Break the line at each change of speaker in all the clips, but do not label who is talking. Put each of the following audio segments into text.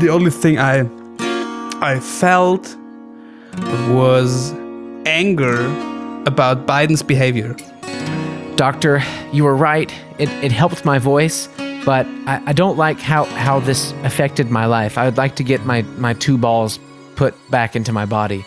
The only thing I felt was anger about Biden's behavior.
Doctor, you were right. It helped my voice, but I don't like how this affected my life. I would like to get my 2 balls put back into my body.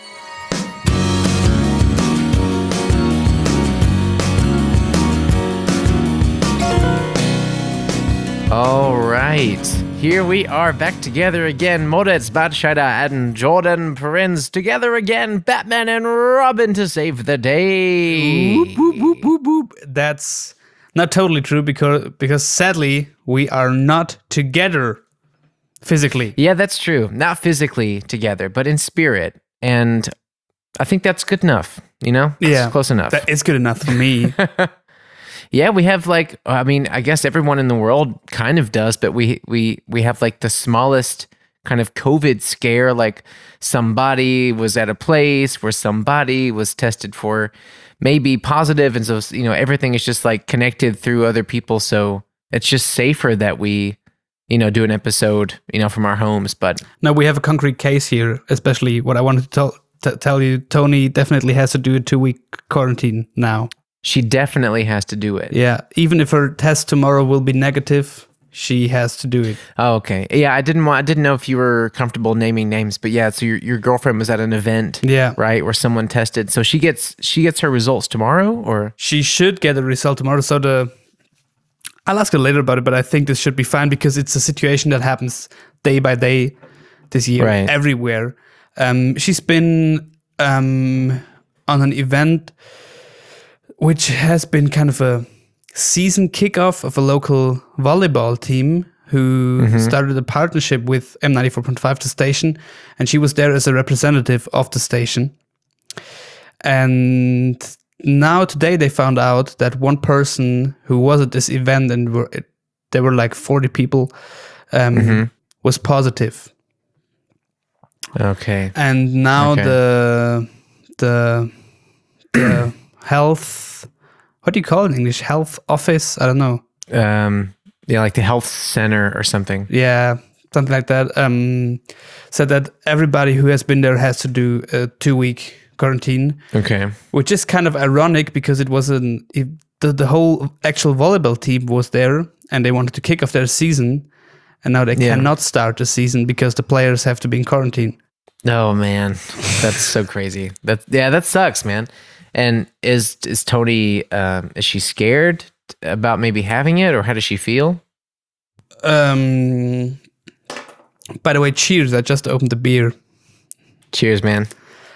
All right, here we are back together again. Moritz Badscheider and Jordan Perens together again. Batman and Robin to save the day.
Whoop, whoop, whoop, whoop, whoop. That's not totally true because sadly we are not together physically.
Yeah, that's true. Not physically together, but in spirit. And I think that's good enough, you know?
Yeah,
it's close enough.
That is good enough for me.
Yeah, we have I guess everyone in the world kind of does, but we have like the smallest kind of COVID scare, like somebody was at a place where somebody was tested for maybe positive, and so everything is just like connected through other people, so it's just safer that we do an episode from our homes. But
now we have a concrete case here, especially what I wanted to tell you. Tony definitely has to do a 2-week quarantine now.
She definitely has to do it.
Yeah, even if her test tomorrow will be negative, she has to do it.
Oh, okay. Yeah, I didn't know if you were comfortable naming names, but yeah, so your girlfriend was at an event, right, where someone tested. So she gets her results tomorrow, or
she should get a result tomorrow. So I'll ask her later about it, but I think this should be fine because it's a situation that happens day by day this year,
right,
everywhere. She's been on an event which has been kind of a season kickoff of a local volleyball team who started a partnership with M94.5, the station, and she was there as a representative of the station. And now today they found out that one person who was at this event, and there were like 40 people, was positive.
Okay.
And now the health, what do you call it in English? Health office? I don't know.
Yeah, like the health center or something.
Yeah, something like that. Said that everybody who has been there has to do a 2-week quarantine.
Okay.
Which is kind of ironic because it was the whole actual volleyball team was there and they wanted to kick off their season, and now they cannot start the season because the players have to be in quarantine.
Oh man, that's so crazy. That sucks, man. And is Tony, is she scared about maybe having it, or how does she feel?
By the way, cheers. I just opened the beer.
Cheers, man.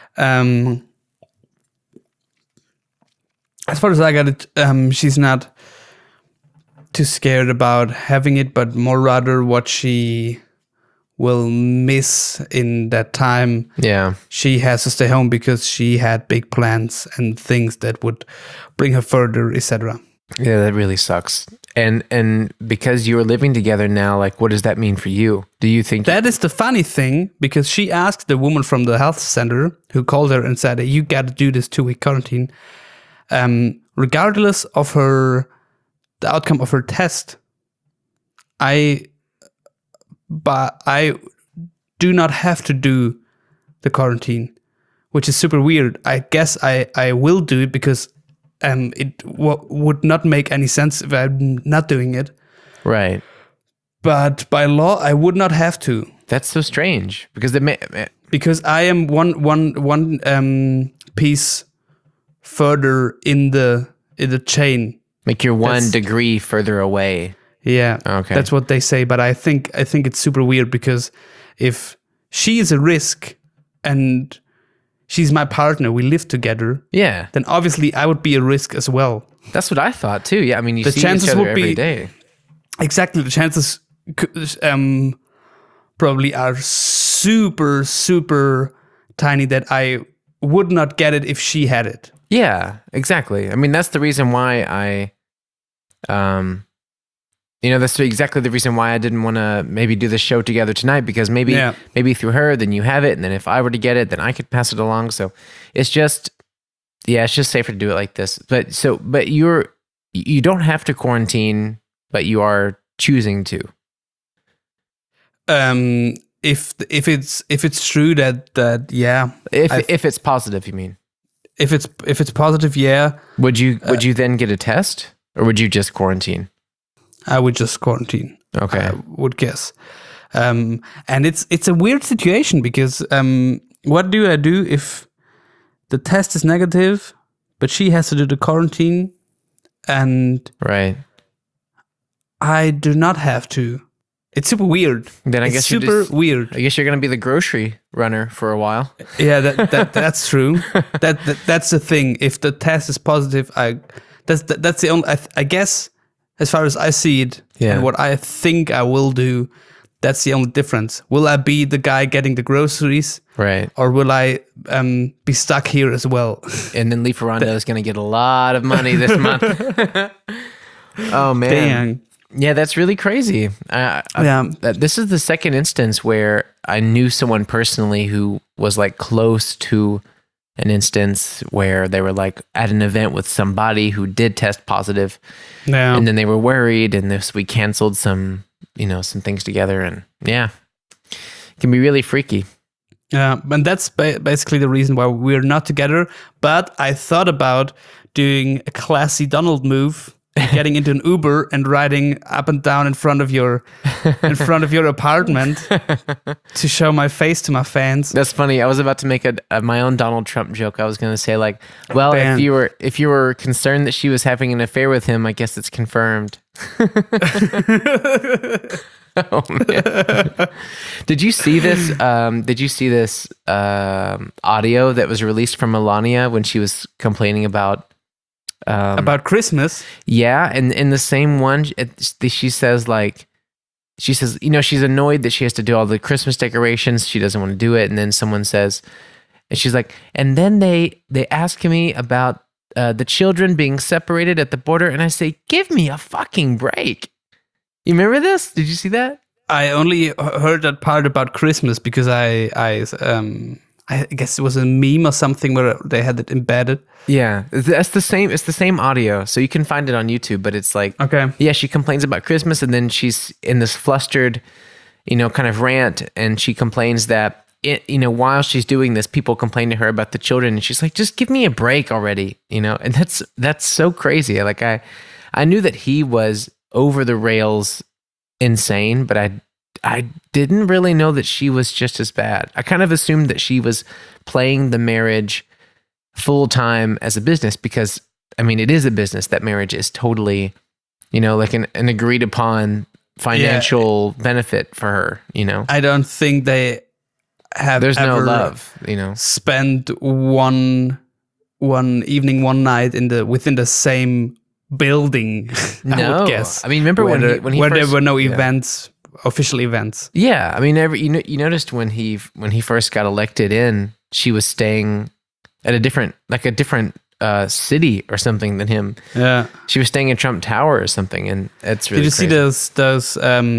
As far as I got it, she's not too scared about having it, but more rather what she will miss in that time.
Yeah.
She has to stay home because she had big plans and things that would bring her further, etc.
Yeah, that really sucks. And because you're living together now, like, what does that mean for you? Do you think
that is the funny thing? Because she asked the woman from the health center who called her and said, "You got to do this 2-week quarantine, regardless of the outcome of her test. But I do not have to do the quarantine," which is super weird. I guess I will do it because it would not make any sense if I'm not doing it.
Right.
But by law, I would not have to.
That's so strange because
because I am one piece further in the chain.
Like you're 1 degree further away.
Yeah,
okay.
That's what they say, but I think it's super weird because if she is a risk and she's my partner, we live together.
Yeah.
Then obviously I would be a risk as well.
That's what I thought too. Yeah, I mean,
the
see
chances
each other
would
every
be,
day.
Exactly, the chances probably are super, super tiny that I would not get it if she had it.
Yeah, exactly. I mean, that's the reason why that's exactly the reason why I didn't want to maybe do the show together tonight, because maybe through her, then you have it, and then if I were to get it, then I could pass it along. So it's just safer to do it like this. But you don't have to quarantine, but you are choosing to.
if it's true that yeah,
If it's positive, you mean?
if it's positive, yeah,
Would you then get a test, or would you just quarantine?
I would just quarantine.
Okay.
I would guess. And it's a weird situation because what do I do if the test is negative, but she has to do the quarantine, and
Right.
I do not have to? It's super weird.
Then I
It's
guess you're
super
just-
weird.
I guess you're gonna be the grocery runner for a while.
Yeah, that's true. That's the thing. If the test is positive, that's the only. I guess as far as I see it,
Yeah.
and what I think I will do, that's the only difference. Will I be the guy getting the groceries,
Right.
or will I be stuck here as well?
And then Lee Ferrando is gonna get a lot of money this month. Oh man.
Dang.
Yeah, that's really crazy.
Yeah.
This is the second instance where I knew someone personally who was like close to an instance where they were like at an event with somebody who did test positive,
Yeah.
and then they were worried, and we canceled some things together, and yeah, it can be really freaky.
Yeah, and that's basically the reason why we're not together. But I thought about doing a classy Donald move, getting into an Uber and riding up and down in front of your apartment to show my face to my fans.
That's funny. I was about to make my own Donald Trump joke. I was going to say like, well,
Man.
if you were concerned that she was having an affair with him, I guess it's confirmed. Oh, man. Did you see this? Audio that was released from Melania when she was complaining about?
About Christmas.
Yeah, and in the same one, she says, she's annoyed that she has to do all the Christmas decorations. She doesn't want to do it. And then someone says, and she's like, and then they ask me about the children being separated at the border. And I say, give me a fucking break. You remember this? Did you see that?
I only heard that part about Christmas because I guess it was a meme or something where they had it embedded.
Yeah, that's the same. It's the same audio, so you can find it on YouTube. But it's like,
Okay.
yeah, she complains about Christmas, and then she's in this flustered, kind of rant, and she complains that while she's doing this, people complain to her about the children, and she's like, just give me a break already, And that's so crazy. Like I knew that he was over the rails, insane, but I didn't really know that she was just as bad. I kind of assumed that she was playing the marriage full time as a business because, I mean, it is a business. That marriage is totally, like an agreed upon financial benefit for her,
I don't think they have
There's no
ever
love,
spent one evening, one night within the same building. I
No.
would guess.
I mean, remember when he
where
first,
there were no events, official events.
Yeah, I mean, you noticed when he first got elected in, she was staying at a different city or something than him.
Yeah.
She was staying in Trump Tower or something, and it's really.
Did you see
crazy.
those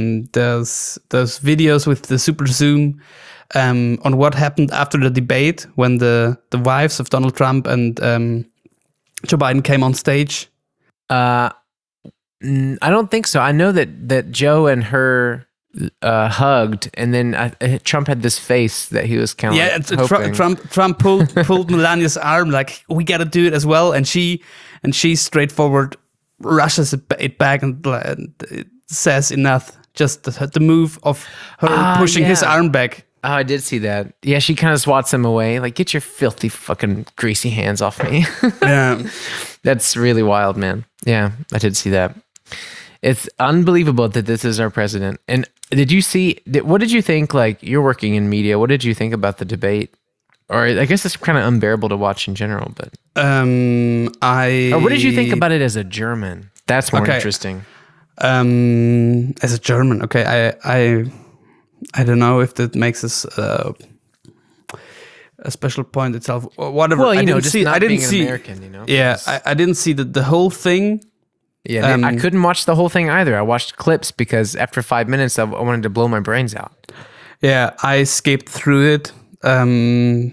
videos with the super zoom on what happened after the debate when the wives of Donald Trump and Joe Biden came on stage?
I don't think so. I know that Joe and her hugged, and then Trump had this face that he was kind of hoping.
Trump pulled Melania's arm like, we gotta do it as well, and she straightforward rushes it back and it says enough. Just the move of her pushing his arm back.
Oh, I did see that. Yeah, she kind of swats him away, like, get your filthy fucking greasy hands off me.
Yeah.
That's really wild, man. Yeah, I did see that. It's unbelievable that this is our president. And what did you think, like, you're working in media, what did you think about the debate? Or I guess it's kind of unbearable to watch in general, but... Or what did you think about it as a German? That's more interesting.
As a German, okay, I don't know if that makes us a special point itself. Whatever.
Well,
I didn't
just
see.
not
I didn't
being
see.
an American,
Yeah, I didn't see the whole thing.
Yeah, I couldn't watch the whole thing either. I watched clips because after 5 minutes, I wanted to blow my brains out.
Yeah, I skipped through it. And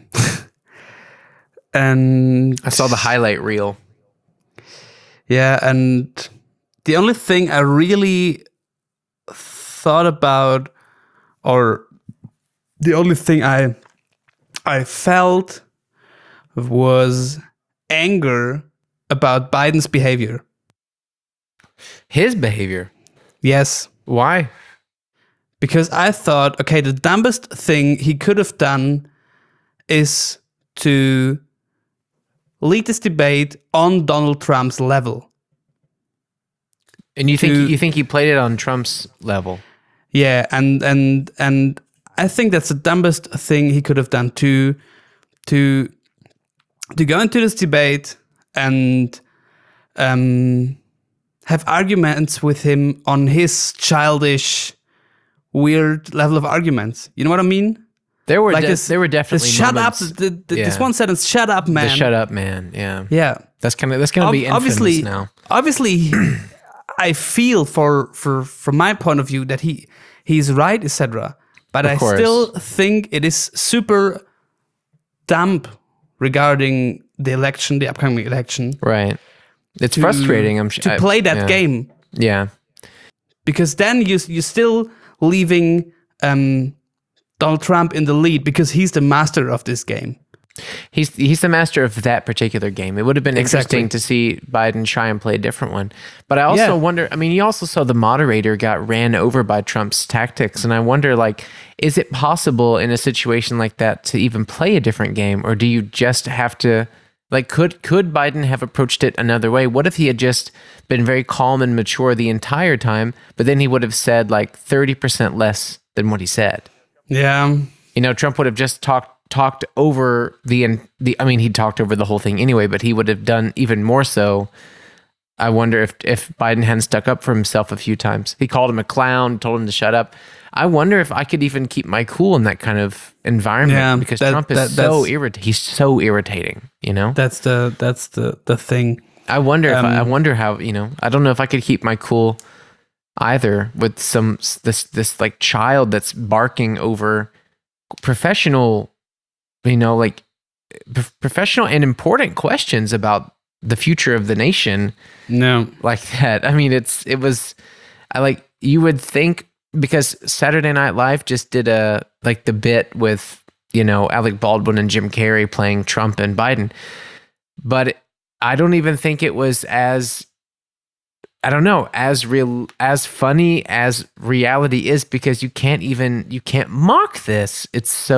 I saw the highlight reel.
Yeah, and the only thing I really thought about, or The only thing I felt was anger about Biden's behavior.
His behavior.
Yes.
Why?
Because I thought, okay, the dumbest thing he could have done is to lead this debate on Donald Trump's level.
And you think he played it on Trump's level?
Yeah, and I think that's the dumbest thing he could have done, to go into this debate and have arguments with him on his childish, weird level of arguments. You know what I mean?
There were
Like
there were definitely
shut
moments.
up. This one sentence, shut up, man.
The shut up, man. Yeah.
Yeah.
That's gonna be infamous
obviously
now.
Obviously, I feel from my point of view that he's right, etc. But
Of
I
course.
still think it is super dumb regarding the upcoming election.
Right. It's frustrating. I'm sure
to play that game,
Yeah.
because then you're still leaving Donald Trump in the lead because he's the master of this game.
He's the master of that particular game. It would have been interesting to see Biden try and play a different one. But I also wonder, I mean, you also saw the moderator got ran over by Trump's tactics. And I wonder, like, is it possible in a situation like that to even play a different game? Or do you just have to, like, could Biden have approached it another way? What if he had just been very calm and mature the entire time, but then he would have said like 30% less than what he said?
Yeah.
You know, Trump would have just talked over I mean, he talked over the whole thing anyway, but he would have done even more so. I wonder if Biden hadn't stuck up for himself a few times. He called him a clown, told him to shut up. I wonder if I could even keep my cool in that kind of environment, because Trump is so irritating. He's so irritating, you know?
That's the thing.
I wonder I wonder how, you know, I don't know if I could keep my cool either with this like child that's barking over professional, you know, like professional and important questions about the future of the nation.
No.
Like that. I mean, you would think, because Saturday Night Live just did the bit with, you know, Alec Baldwin and Jim Carrey playing Trump and Biden. But I don't even think it was as real, as funny as reality is, because you can't mock this. It's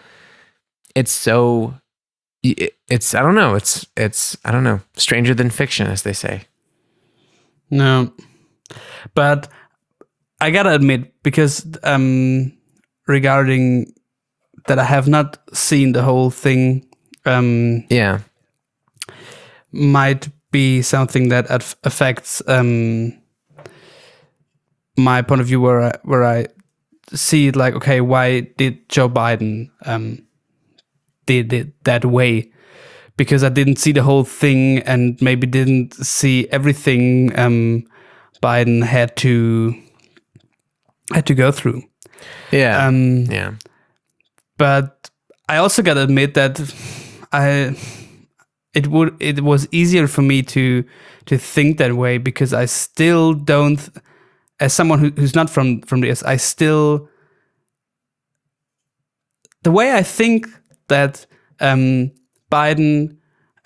I don't know. It's I don't know, stranger than fiction, as they say.
No. But I gotta admit, because regarding that, I have not seen the whole thing.
Yeah.
Might be something that affects my point of view, where I see it like, okay, why did Joe Biden did it that way? Because I didn't see the whole thing, and maybe didn't see everything Biden had to go through.
Yeah.
Yeah. But I also gotta admit that it was easier for me to think that way, because I still don't, as someone who's not from the US, I still, the way I think that Biden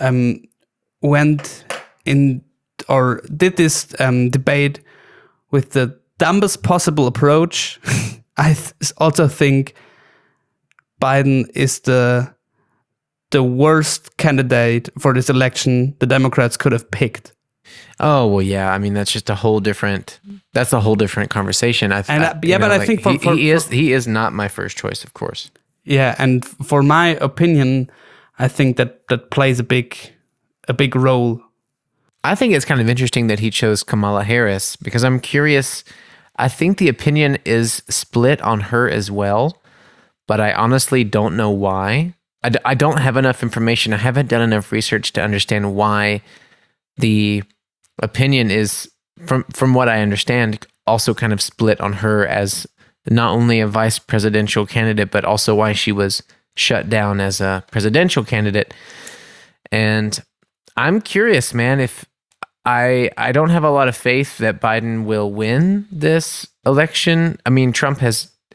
went in or did this debate with the dumbest possible approach, I also think Biden is the worst candidate for this election the Democrats could have picked.
Oh, well, yeah. I mean, that's a whole different conversation. I think he is not my first choice, of course.
Yeah, and for my opinion, I think that plays a big role.
I think it's kind of interesting that he chose Kamala Harris, because I'm curious. I think the opinion is split on her as well, but I honestly don't know why. I don't have enough information. I haven't done enough research to understand why the opinion is, from what I understand, also kind of split on her as not only a vice presidential candidate, but also why she was shut down as a presidential candidate. And I'm curious, man, if I don't have a lot of faith that Biden will win this election. I mean, Trump has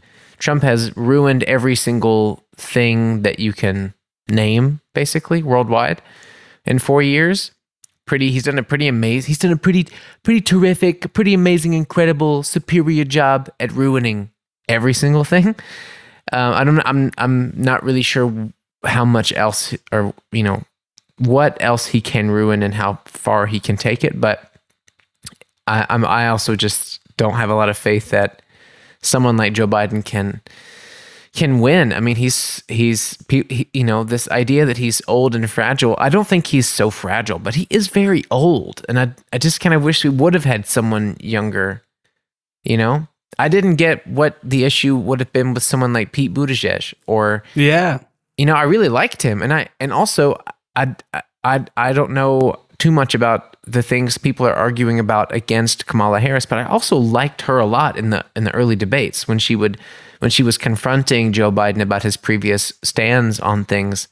Trump has ruined every single thing that you can name, basically, worldwide in 4 years. He's done a pretty terrific, pretty amazing, incredible, superior job at ruining every single thing. I'm not really sure how much else, or what else he can ruin and how far he can take it. But I also just don't have a lot of faith that someone like Joe Biden can win. I mean, he's this idea that he's old and fragile. I don't think he's so fragile, but he is very old. And I just kind of wish we would have had someone younger, I didn't get what the issue would have been with someone like Pete Buttigieg, or I really liked him, and also I don't know too much about the things people are arguing about against Kamala Harris, but I also liked her a lot in the early debates when she was confronting Joe Biden about his previous stands on things.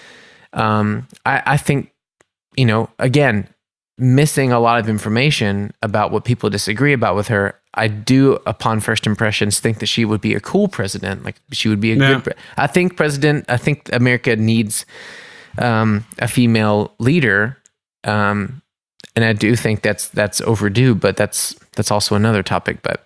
I think again, missing a lot of information about what people disagree about with her. I do, upon first impressions, think that she would be a cool president. Like, she would be a good. I think America needs a female leader, and I do think that's overdue. But that's also another topic. But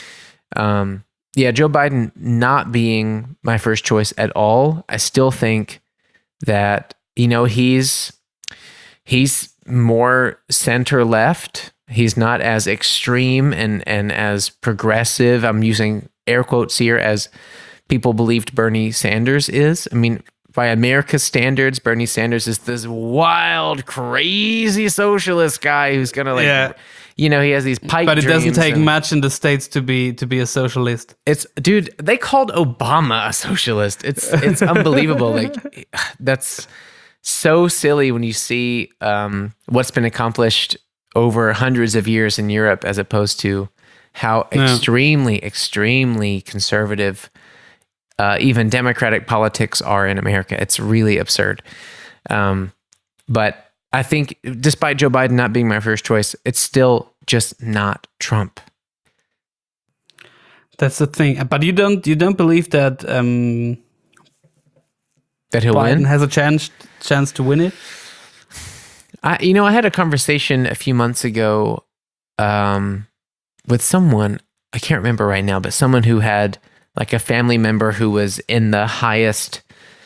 Joe Biden not being my first choice at all. I still think that he's more center left. He's not as extreme and as progressive, I'm using air quotes here, as people believed Bernie Sanders is. I mean, by America's standards, Bernie Sanders is this wild, crazy socialist guy who's gonna he has these pipe dreams.
But it doesn't take much in the States to be a socialist.
Dude, they called Obama a socialist. It's unbelievable. Like, that's so silly when you see what's been accomplished over hundreds of years in Europe, as opposed to how extremely, extremely conservative even democratic politics are in America. It's really absurd. But I think, despite Joe Biden not being my first choice, it's still just not Trump.
That's the thing. But you don't believe that
that he'll
Biden
win?
has a chance to win it?
I had a conversation a few months ago with someone, I can't remember right now, but someone who had like a family member who was in the highest,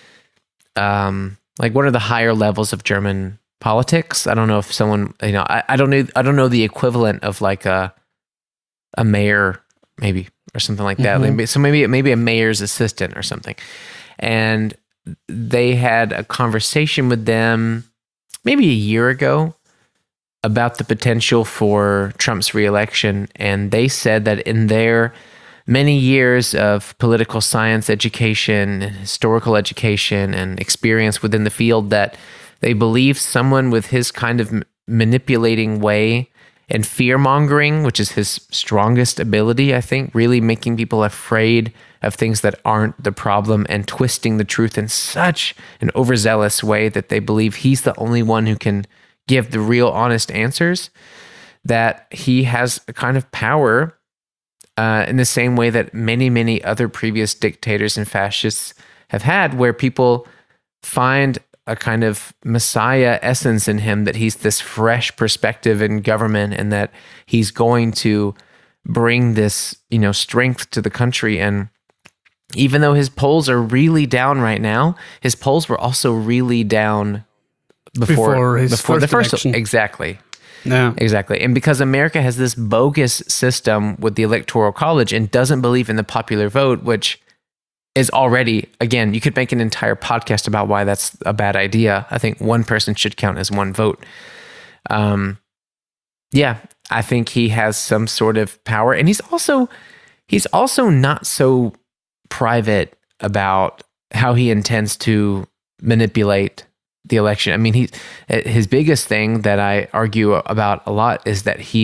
like one of the higher levels of German politics. I don't know if someone, I don't know the equivalent of like a mayor, maybe, or something like that.
Mm-hmm.
So maybe a mayor's assistant or something. And they had a conversation with them maybe a year ago about the potential for Trump's reelection. And they said that in their many years of political science education and historical education and experience within the field, that they believe someone with his kind of manipulating way and fear-mongering, which is his strongest ability, I think, really making people afraid of things that aren't the problem and twisting the truth in such an overzealous way that they believe he's the only one who can give the real honest answers, that he has a kind of power in the same way that many, many other previous dictators and fascists have had, where people find a kind of messiah essence in him, that he's this fresh perspective in government and that he's going to bring this, strength to the country. And even though his polls are really down right now, his polls were also really down before the first election. Exactly.
Yeah.
Exactly. And because America has this bogus system with the Electoral College and doesn't believe in the popular vote, which is already, again, you could make an entire podcast about why that's a bad idea. I think one person should count as one vote. I think he has some sort of power, and he's also not so private about how he intends to manipulate the election. I mean, his biggest thing that I argue about a lot is that he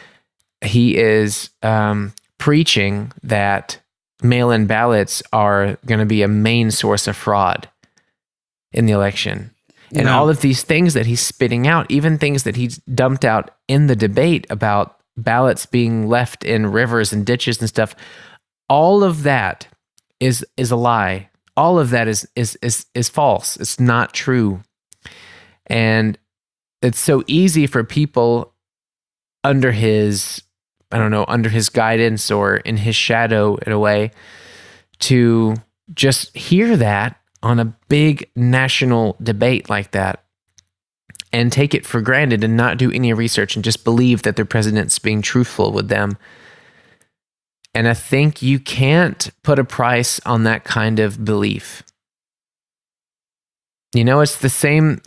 is preaching that mail-in ballots are going to be a main source of fraud in the election. And all of these things that he's spitting out, even things that he's dumped out in the debate about ballots being left in rivers and ditches and stuff, all of that is a lie. All of that is false. It's not true. And it's so easy for people under his, under his guidance or in his shadow in a way, to just hear that on a big national debate like that and take it for granted and not do any research and just believe that their president's being truthful with them. And I think you can't put a price on that kind of belief. It's the same.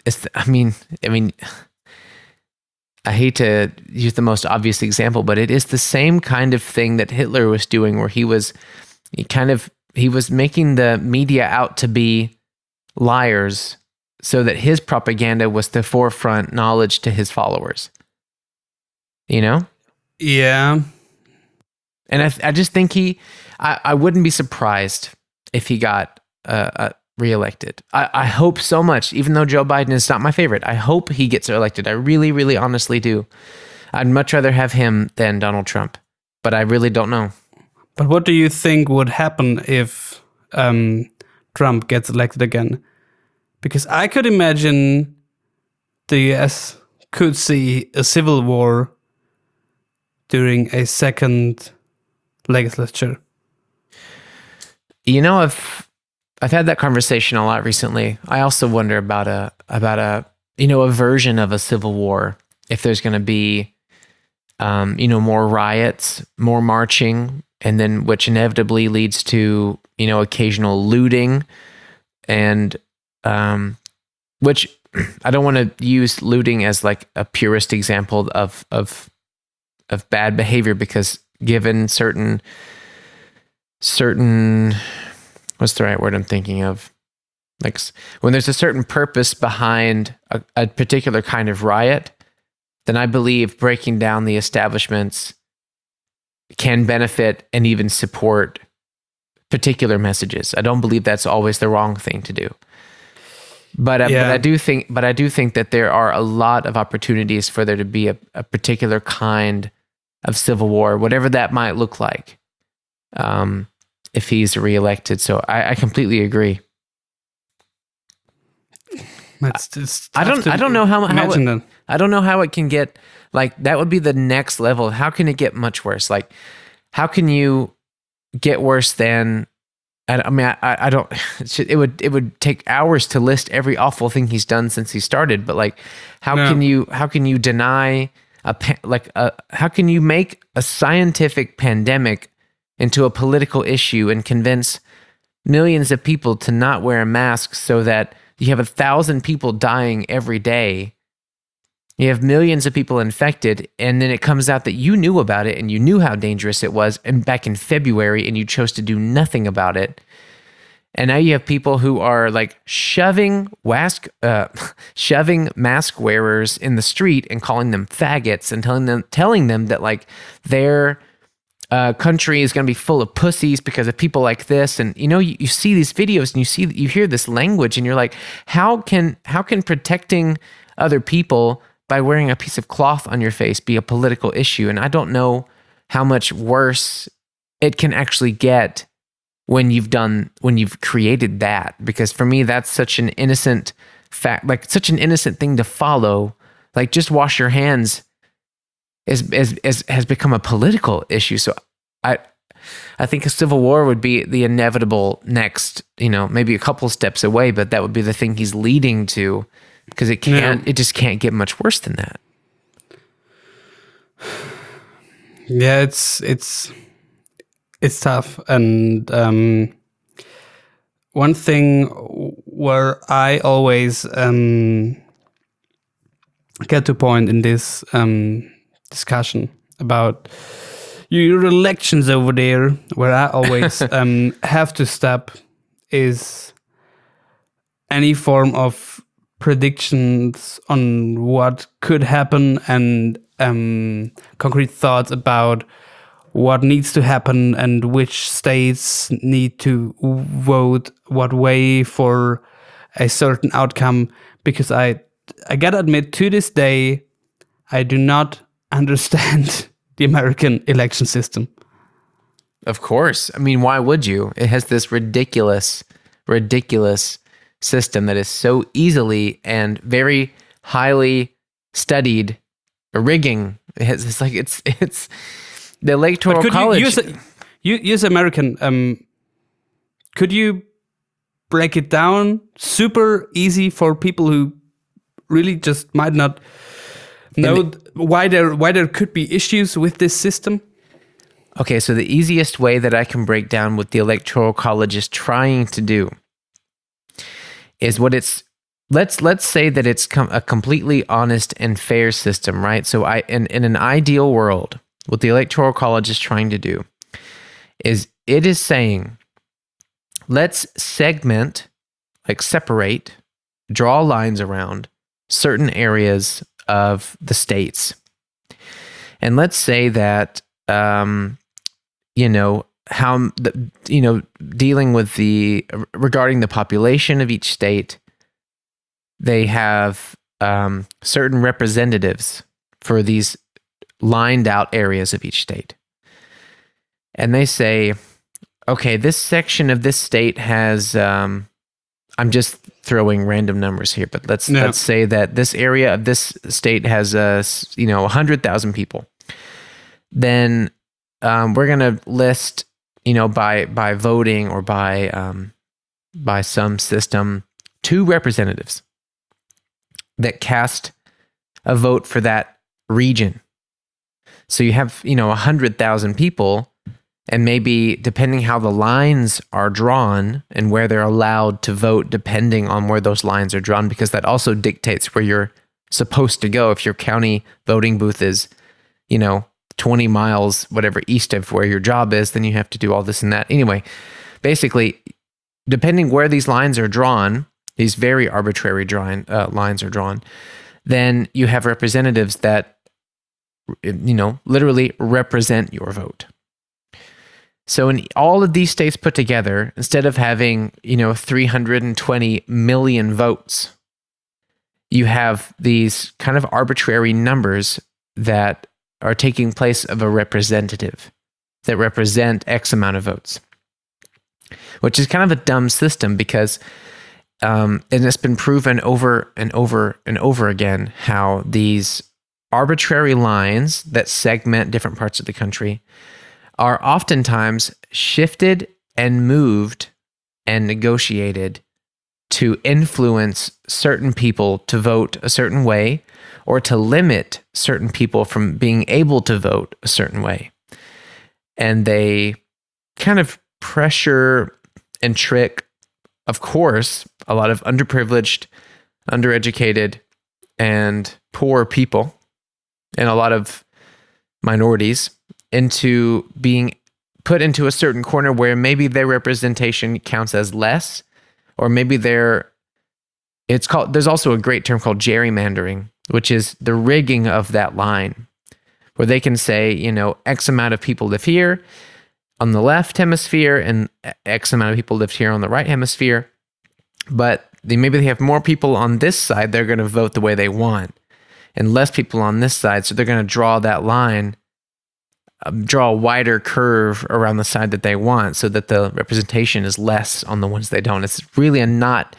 I hate to use the most obvious example, but it is the same kind of thing that Hitler was doing, where he was making the media out to be liars so that his propaganda was the forefront knowledge to his followers.
Yeah.
And I just think I wouldn't be surprised if he got reelected. I hope so much, even though Joe Biden is not my favorite. I hope he gets elected. I really, really honestly do. I'd much rather have him than Donald Trump, but I really don't know.
But what do you think would happen if Trump gets elected again? Because I could imagine the US could see a civil war during a second legislature.
I've had that conversation a lot recently. I also wonder about a version of a civil war, if there's going to be more riots, more marching, and then which inevitably leads to occasional looting, and which I don't want to use looting as like a purist example of bad behavior, because given certain what's the right word I'm thinking of? Like when there's a certain purpose behind a particular kind of riot, then I believe breaking down the establishments can benefit and even support particular messages. I don't believe that's always the wrong thing to do. But I do think that there are a lot of opportunities for there to be a particular kind of civil war, whatever that might look like, if he's reelected. So I completely agree. I don't know how it can get, like, that would be the next level. How can it get much worse? Like, how can you get worse than? I don't. It would take hours to list every awful thing he's done since he started. But like, how can you deny how can you make a scientific pandemic into a political issue and convince millions of people to not wear a mask so that you have 1,000 people dying every day? You have millions of people infected, and then it comes out that you knew about it and you knew how dangerous it was, and back in February, and you chose to do nothing about it. And now you have people who are like shoving mask wearers in the street and calling them faggots and telling them that like their country is going to be full of pussies because of people like this. And you see these videos and you hear this language, and you're like, how can protecting other people by wearing a piece of cloth on your face be a political issue? And I don't know how much worse it can actually get when you've created that, because for me that's such an innocent fact, like such an innocent thing to follow. Like, just wash your hands has become a political issue. So I think a civil war would be the inevitable next, maybe a couple steps away, but that would be the thing he's leading to, because it just can't get much worse than that.
Yeah, it's tough. And one thing where I always get to point in this discussion about your elections over there, where I always have to stop, is any form of predictions on what could happen and concrete thoughts about what needs to happen and which states need to vote what way for a certain outcome, because I gotta admit, to this day, I do not understand the American election system.
Of course. I mean, why would you? It has this ridiculous system that is so easily and very highly studied rigging. It's like it's the Electoral College.
You as American, could you break it down super easy for people who really just might not know why there could be issues with this system?
Okay, so the easiest way that I can break down what the Electoral College is trying to do is what it's let's say that it's a completely honest and fair system, right? So in an ideal world, what the Electoral College is trying to do is it is saying, let's segment, like separate, draw lines around certain areas of the states. And let's say that dealing with regarding the population of each state, they have certain representatives for these lined out areas of each state. And they say, okay, this section of this state has, I'm just throwing random numbers here, but let's say that this area of this state has 100,000 people. Then we're going to list, by voting or by some system, 2 representatives that cast a vote for that region. So you have, 100,000 people, and maybe depending how the lines are drawn and where they're allowed to vote, depending on where those lines are drawn, because that also dictates where you're supposed to go. If your county voting booth is, 20 miles, whatever, east of where your job is, then you have to do all this and that. Anyway, basically, depending where these lines are drawn, these very arbitrary lines are drawn, then you have representatives that, literally represent your vote. So in all of these states put together, instead of having, 320 million votes, you have these kind of arbitrary numbers that are taking place of a representative that represent X amount of votes, which is kind of a dumb system because, and it's been proven over and over and over again how these arbitrary lines that segment different parts of the country are oftentimes shifted and moved and negotiated to influence certain people to vote a certain way or to limit certain people from being able to vote a certain way. And they kind of pressure and trick, of course, a lot of underprivileged, undereducated, and poor people, and a lot of minorities into being put into a certain corner where maybe their representation counts as less, or maybe there's also a great term called gerrymandering, which is the rigging of that line, where they can say, X amount of people live here on the left hemisphere and X amount of people live here on the right hemisphere, but maybe they have more people on this side, they're going to vote the way they want, and less people on this side, so they're going to draw that line, draw a wider curve around the side that they want so that the representation is less on the ones they don't. It's really not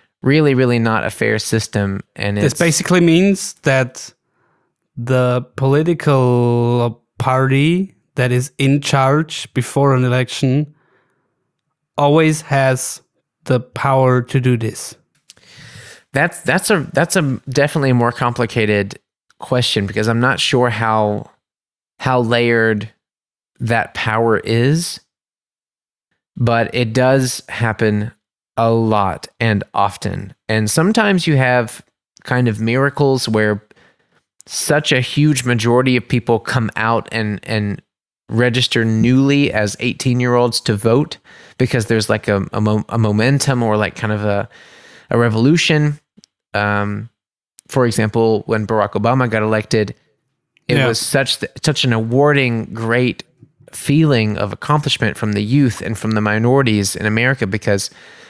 a fair system. And
this basically means that the political party that is in charge before an election always has the power to do this.
That's a definitely a more complicated question, because I'm not sure how layered that power is, but it does happen a lot and often. And sometimes you have kind of miracles where such a huge majority of people come out and register newly as 18-year-olds to vote because there's like a momentum or like kind of a revolution. For example, when Barack Obama got elected, it was such an awarding, great feeling of accomplishment from the youth and from the minorities in America, because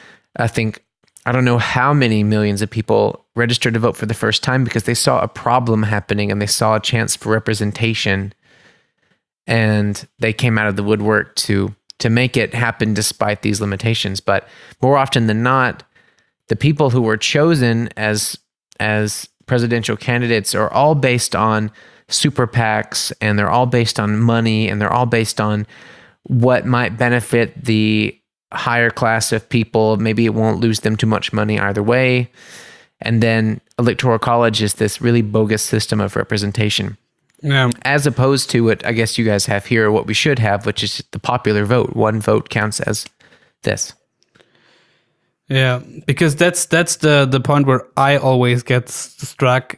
I don't know how many millions of people registered to vote for the first time because they saw a problem happening and they saw a chance for representation. and they came out of the woodwork to make it happen despite these limitations. But more often than not, the people who were chosen as presidential candidates are all based on super PACs, and they're all based on money, and they're all based on what might benefit the higher class of people. Maybe it won't lose them too much money either way. And then electoral college is this really bogus system of representation.
Yeah.
As opposed to what I guess you guys have here, what we should have, which is the popular vote. One vote counts as this.
Yeah, because that's the point where I always get struck.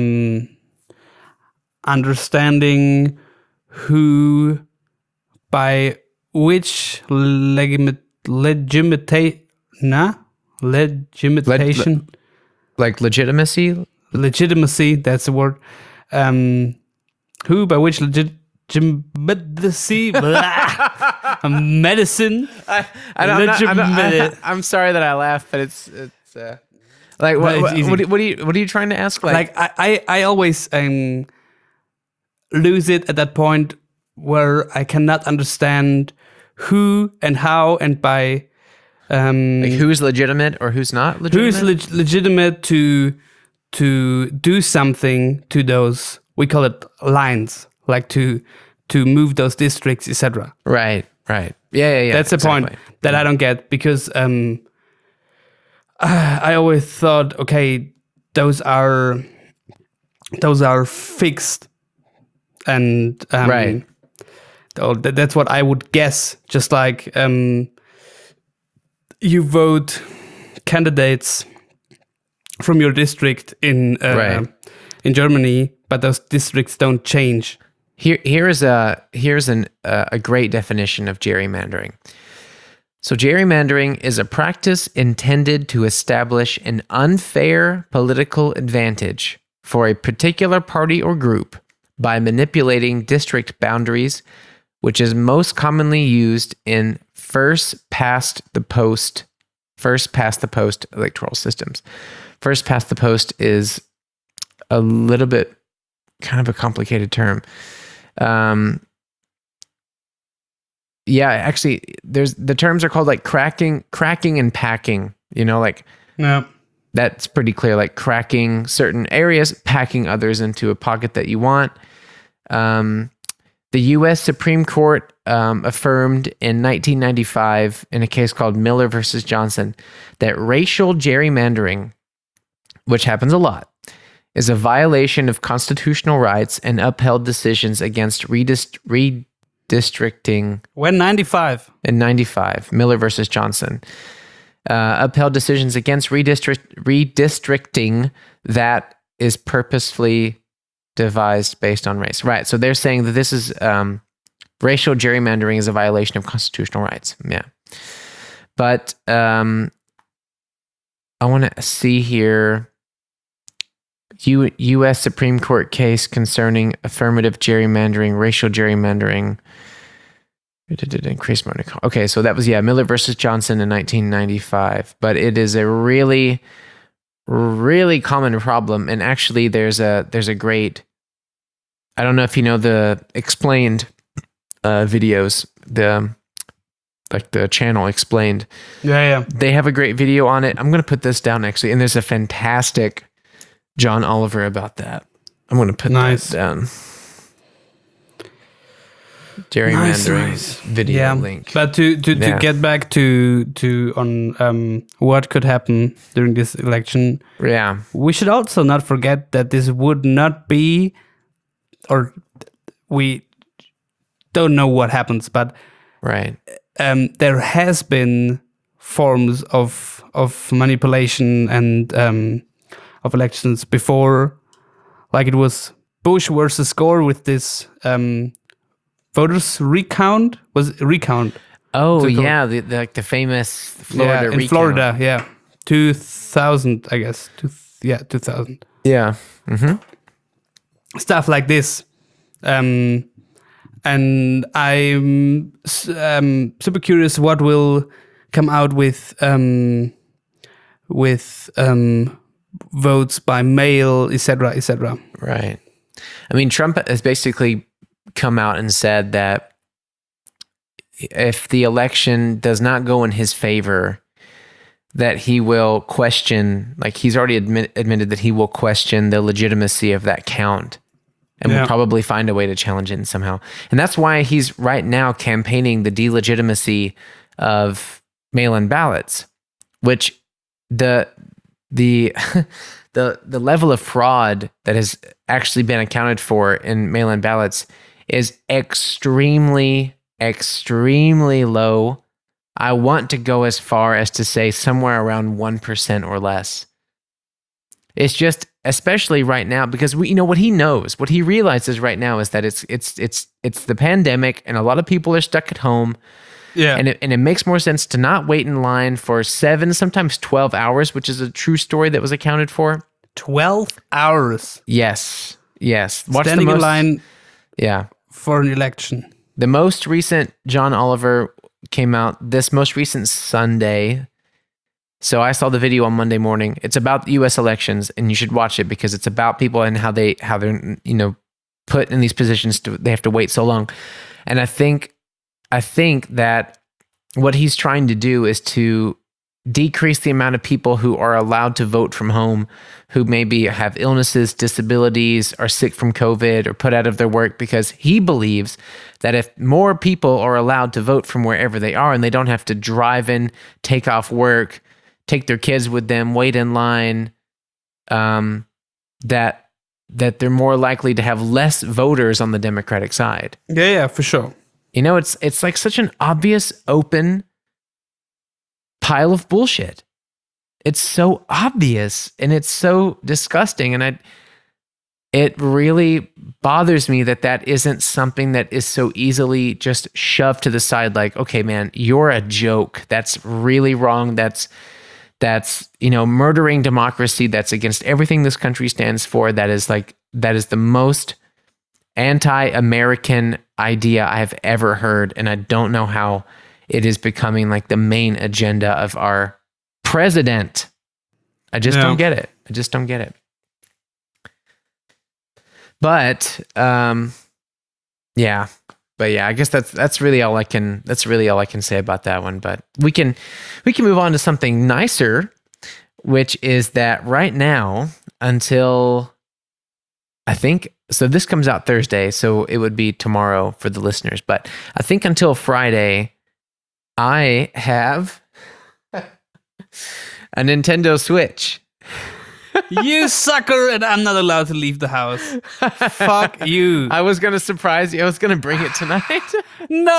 Understanding who, by which legitimation,
Like legitimacy?
Legitimacy, that's the word. Who, by which legitimacy, medicine.
I'm sorry that I laugh, but it's like what are you trying to ask?
Like I always lose it at that point where I cannot understand who and how and by
like who's legitimate or who's not legitimate.
Who's legitimate to do something to those, we call it lines, like to move those districts, etc.
Right. Yeah.
That's the point that I don't get, because I always thought, okay, those are fixed, and
right.
That's what I would guess. Just like you vote candidates from your district in Germany, but those districts don't change.
Here's a great definition of gerrymandering. So gerrymandering is a practice intended to establish an unfair political advantage for a particular party or group by manipulating district boundaries, which is most commonly used in first past the post electoral systems. First past the post is a little bit kind of a complicated term. Actually, the terms are called like cracking and packing.
Yeah.
That's pretty clear. Like cracking certain areas, packing others into a pocket that you want. The U.S. Supreme Court affirmed in 1995 in a case called Miller versus Johnson that racial gerrymandering, which happens a lot, is a violation of constitutional rights and upheld decisions against redistricting.
When 95?
In 95, Miller versus Johnson. Upheld decisions against redistricting that is purposefully devised based on race. Right. So they're saying that this is racial gerrymandering is a violation of constitutional rights. Yeah. But I want to see here. U.S. Supreme Court case concerning affirmative gerrymandering, racial gerrymandering. Increase money. Okay, so that was Miller versus Johnson in 1995. But it is a really, really common problem, and actually, there's a great. I don't know if you know the explained videos, the channel Explained.
Yeah.
They have a great video on it. I'm gonna put this down actually, and there's a fantastic John Oliver about that. I'm going to put that down. Gerrymandering video link.
But to get back to on what could happen during this election.
Yeah.
We should also not forget that this would not be, or we don't know what happens, but
right.
There has been forms of manipulation and of elections before, like it was Bush versus Gore with this voters recount. Was recount?
Oh yeah, the famous Florida recount.
In Florida, yeah, 2000, I guess. 2000.
Yeah. Mm-hmm.
Stuff like this, and I'm super curious what will come out with votes by mail, etc., etc.
Right. I mean, Trump has basically come out and said that if the election does not go in his favor, that he will question, like he's already admitted that he will question the legitimacy of that count and will probably find a way to challenge it somehow. And that's why he's right now campaigning the delegitimacy of mail-in ballots, which the level of fraud that has actually been accounted for in mail-in ballots is extremely, extremely low. I want to go as far as to say somewhere around 1% or less. It's just, especially right now, because what he realizes right now is that it's the pandemic and a lot of people are stuck at home.
Yeah.
And it makes more sense to not wait in line for 7, sometimes 12 hours, which is a true story that was accounted for. 12
hours.
Yes.
Standing in line for an election.
The most recent John Oliver came out this most recent Sunday. So I saw the video on Monday morning. It's about the US elections, and you should watch it because it's about people and how they're put in these positions they have to wait so long. And I think that what he's trying to do is to decrease the amount of people who are allowed to vote from home, who maybe have illnesses, disabilities, are sick from COVID, or put out of their work, because he believes that if more people are allowed to vote from wherever they are and they don't have to drive in, take off work, take their kids with them, wait in line, that they're more likely to have less voters on the Democratic side.
Yeah, for sure.
It's like such an obvious, open pile of bullshit. It's so obvious and it's so disgusting. And it really bothers me that isn't something that is so easily just shoved to the side. Like, okay, man, you're a joke. That's really wrong. That's murdering democracy. That's against everything this country stands for. That is the most anti-American idea I've ever heard. And I don't know how it is becoming like the main agenda of our president. I just don't get it. But I guess that's really all I can say about that one. But we can move on to something nicer, which is that right now until I think, so this comes out Thursday, so it would be tomorrow for the listeners, but I think until Friday I have a Nintendo Switch.
You sucker, and I'm not allowed to leave the house. Fuck you.
I was going to surprise you. I was going to bring it tonight.
No!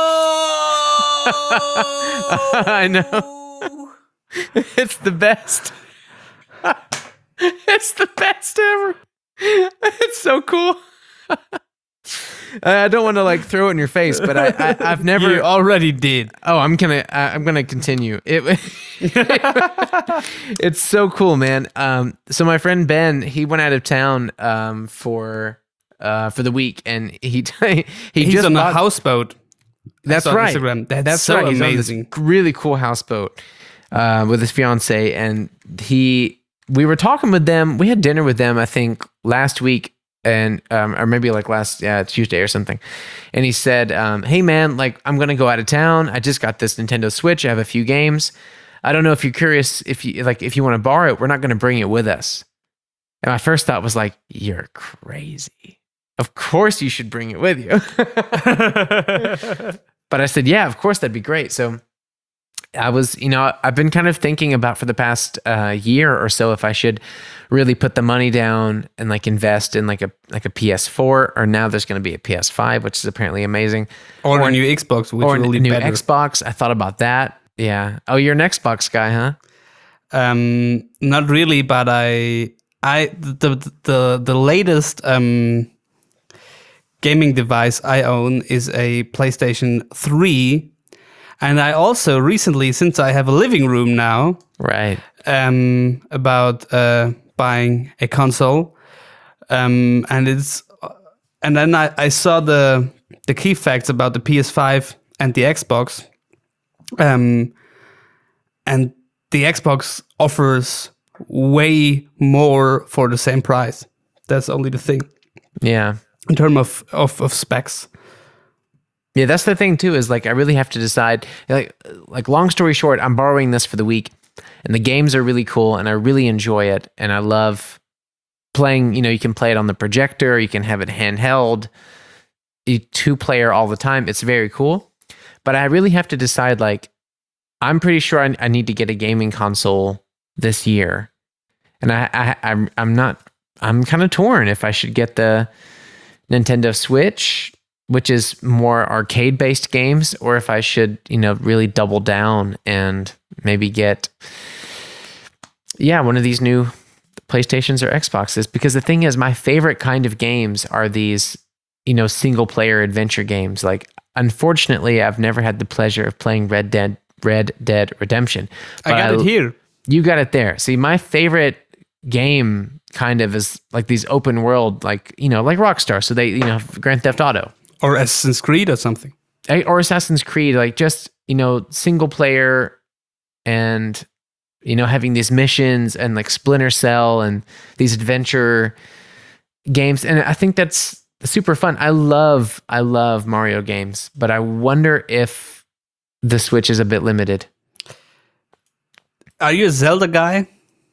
I know. It's the best. It's the best ever. It's so cool. I don't want to like throw it in your face, but I've never.
You already did.
Oh, I'm gonna continue. It's so cool, man. So my friend Ben, he went out of town for the week, and he's just
on a houseboat.
That's right.
Instagram. That's so
right.
amazing.
He's on this really cool houseboat with his fiance, and we were talking with them. We had dinner with them, I think, last week. And or maybe like last Tuesday or something, and he said, "Hey man, like I'm gonna go out of town. I just got this Nintendo Switch. I have a few games. I don't know if you're curious if you want to borrow it. We're not gonna bring it with us." And my first thought was like, "You're crazy. Of course you should bring it with you." But I said, "Yeah, of course that'd be great." So I was, I've been kind of thinking about for the past year or so if I should really put the money down and like invest in like a PS4, or now there's going to be a PS5, which is apparently amazing,
or a new Xbox, which
or
will
a
be
new
better.
Xbox. I thought about that. Yeah. Oh, you're an Xbox guy, huh?
Not really, but the latest gaming device I own is a PlayStation 3. And I also recently, since I have a living room now,
right,
about buying a console, and then I saw the key facts about the PS5 and the Xbox, and the Xbox offers way more for the same price. That's only the thing.
Yeah.
in terms of specs.
Yeah, that's the thing too, is like I really have to decide, like long story short, I'm borrowing this for the week and the games are really cool and I really enjoy it and I love playing, you can play it on the projector, you can have it handheld, 2-player all the time. It's very cool. But I really have to decide, like, I'm pretty sure I need to get a gaming console this year. And I'm kind of torn if I should get the Nintendo Switch, which is more arcade-based games, or if I should, really double down and maybe get, one of these new PlayStations or Xboxes. Because the thing is, my favorite kind of games are these, single-player adventure games. Like, unfortunately, I've never had the pleasure of playing Red Dead Redemption.
I got it here.
You got it there. See, my favorite game kind of is like these open world, like Rockstar. So they, Grand Theft Auto.
Or Assassin's Creed or something.
Or Assassin's Creed, like just, single player and, having these missions and like Splinter Cell and these adventure games. And I think that's super fun. I love Mario games, but I wonder if the Switch is a bit limited.
Are you a Zelda guy?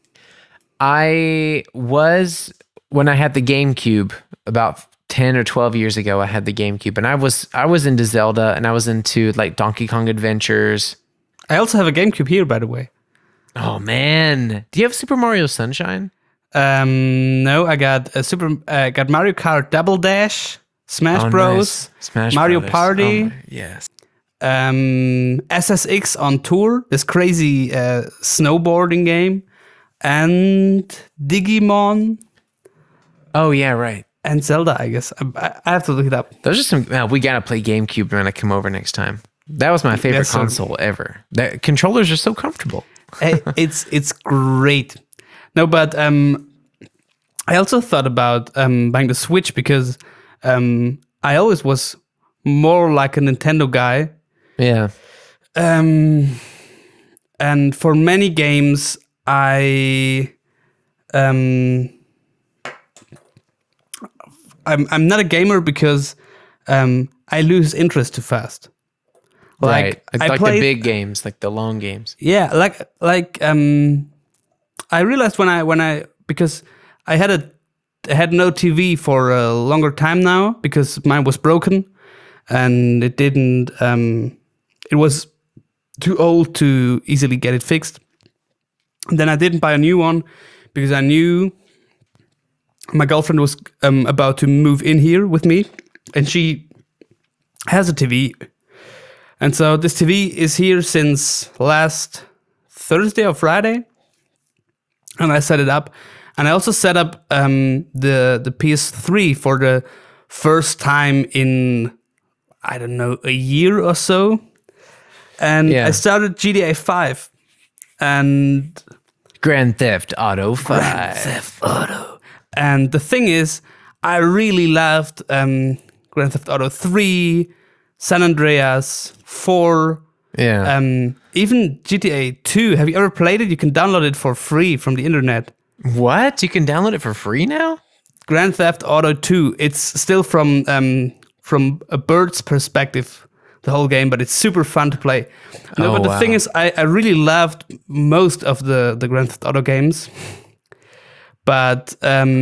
I was when I had the GameCube about 10 or 12 years ago. I had the GameCube and I was into Zelda and I was into like Donkey Kong Adventures.
I also have a GameCube here, by the way.
Oh man. Do you have Super Mario Sunshine?
No, I got got Mario Kart Double Dash, Smash Bros,
nice. Smash
Mario
Brothers.
Party.
Yes.
SSX on Tour, this crazy snowboarding game, and Digimon.
Oh yeah, right.
And Zelda, I guess. I have to look it up.
Those are some. We gotta play GameCube when I come over next time. That was my favorite console ever. The controllers are so comfortable.
It's great. No, but I also thought about buying the Switch because I always was more like a Nintendo guy.
Yeah.
And for many games, I'm not a gamer because I lose interest too fast.
Like the big games, like the long games.
Yeah, I realized when I because I had no TV for a longer time now because mine was broken and it didn't it was too old to easily get it fixed. And then I didn't buy a new one because I knew my girlfriend was about to move in here with me and she has a TV. And so this TV is here since last Thursday or Friday. And I set it up. And I also set up the PS3 for the first time in, I don't know, a year or so. And I started GTA 5. And
Grand Theft Auto 5.
Grand Theft Auto. And the thing is, I really loved Grand Theft Auto 3, San Andreas, 4.
Yeah.
Even GTA 2. Have you ever played it? You can download it for free from the internet.
What? You can download it for free now?
Grand Theft Auto 2. It's still from a bird's perspective, the whole game, but it's super fun to play. No, but the thing is, I really loved most of the Grand Theft Auto games. But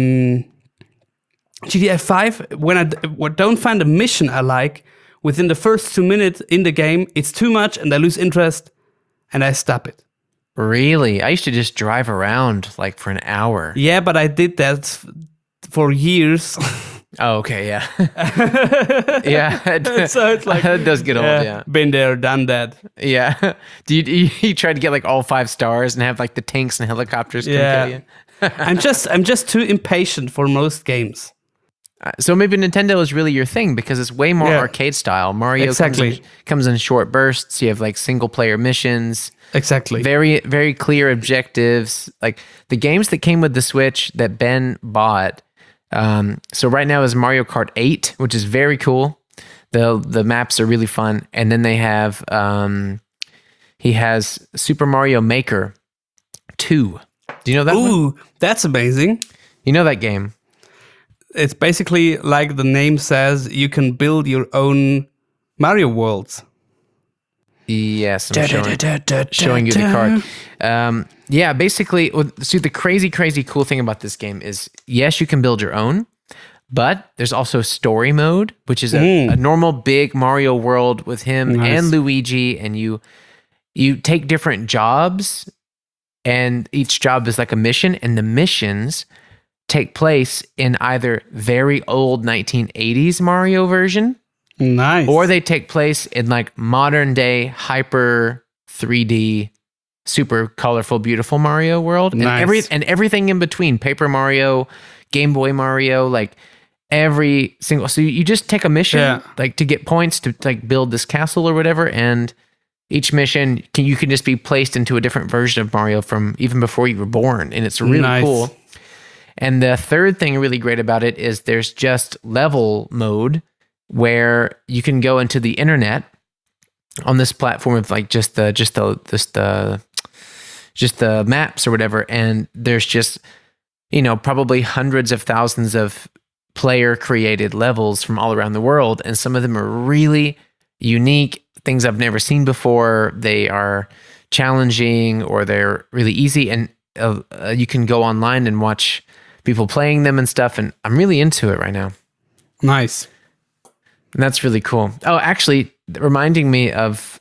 GTA 5, when I don't find a mission I like, within the first 2 minutes in the game, it's too much and I lose interest and I stop it.
Really? I used to just drive around like for an hour.
Yeah, but I did that for years.
Oh, okay, yeah. Yeah.
So it's like...
It does get old, yeah.
Been there, done that.
Yeah. Do you try to get like all 5 stars and have like the tanks and helicopters come kill you?
I'm just too impatient for most games.
So maybe Nintendo is really your thing because it's way more arcade style. Mario comes in short bursts. You have like single player missions.
Exactly.
Very, very clear objectives. Like the games that came with the Switch that Ben bought. So right now is Mario Kart 8, which is very cool. The maps are really fun. And then they have, he has Super Mario Maker 2. Do you know that one?
Ooh, that's amazing.
You know that game?
it's basically like the name says, you can build your own Mario worlds.
Yes, I'm showing you the card. Yeah, basically, see, the crazy cool thing about this game is, yes, you can build your own, but there's also story mode, which is a normal big Mario world with him and Luigi, and you take different jobs, and each job is like a mission, and the missions take place in either very old 1980s Mario version,
nice,
or they take place in like modern day hyper 3D, super colorful, beautiful Mario world,
nice.
and everything in between, Paper Mario, Game Boy Mario, like every single. So you just take a mission, like to get points to like build this castle or whatever, and each mission you can just be placed into a different version of Mario from even before you were born, and it's really cool. And the third thing really great about it is there's just level mode where you can go into the internet on this platform of like just the maps or whatever, and there's just, you know, probably hundreds of thousands of player created levels from all around the world, and some of them are really unique, things I've never seen before. They are challenging or they're really easy, and you can go online and watch people playing them and stuff, and I'm really into it right now.
Nice.
And that's really cool. Oh, actually, reminding me of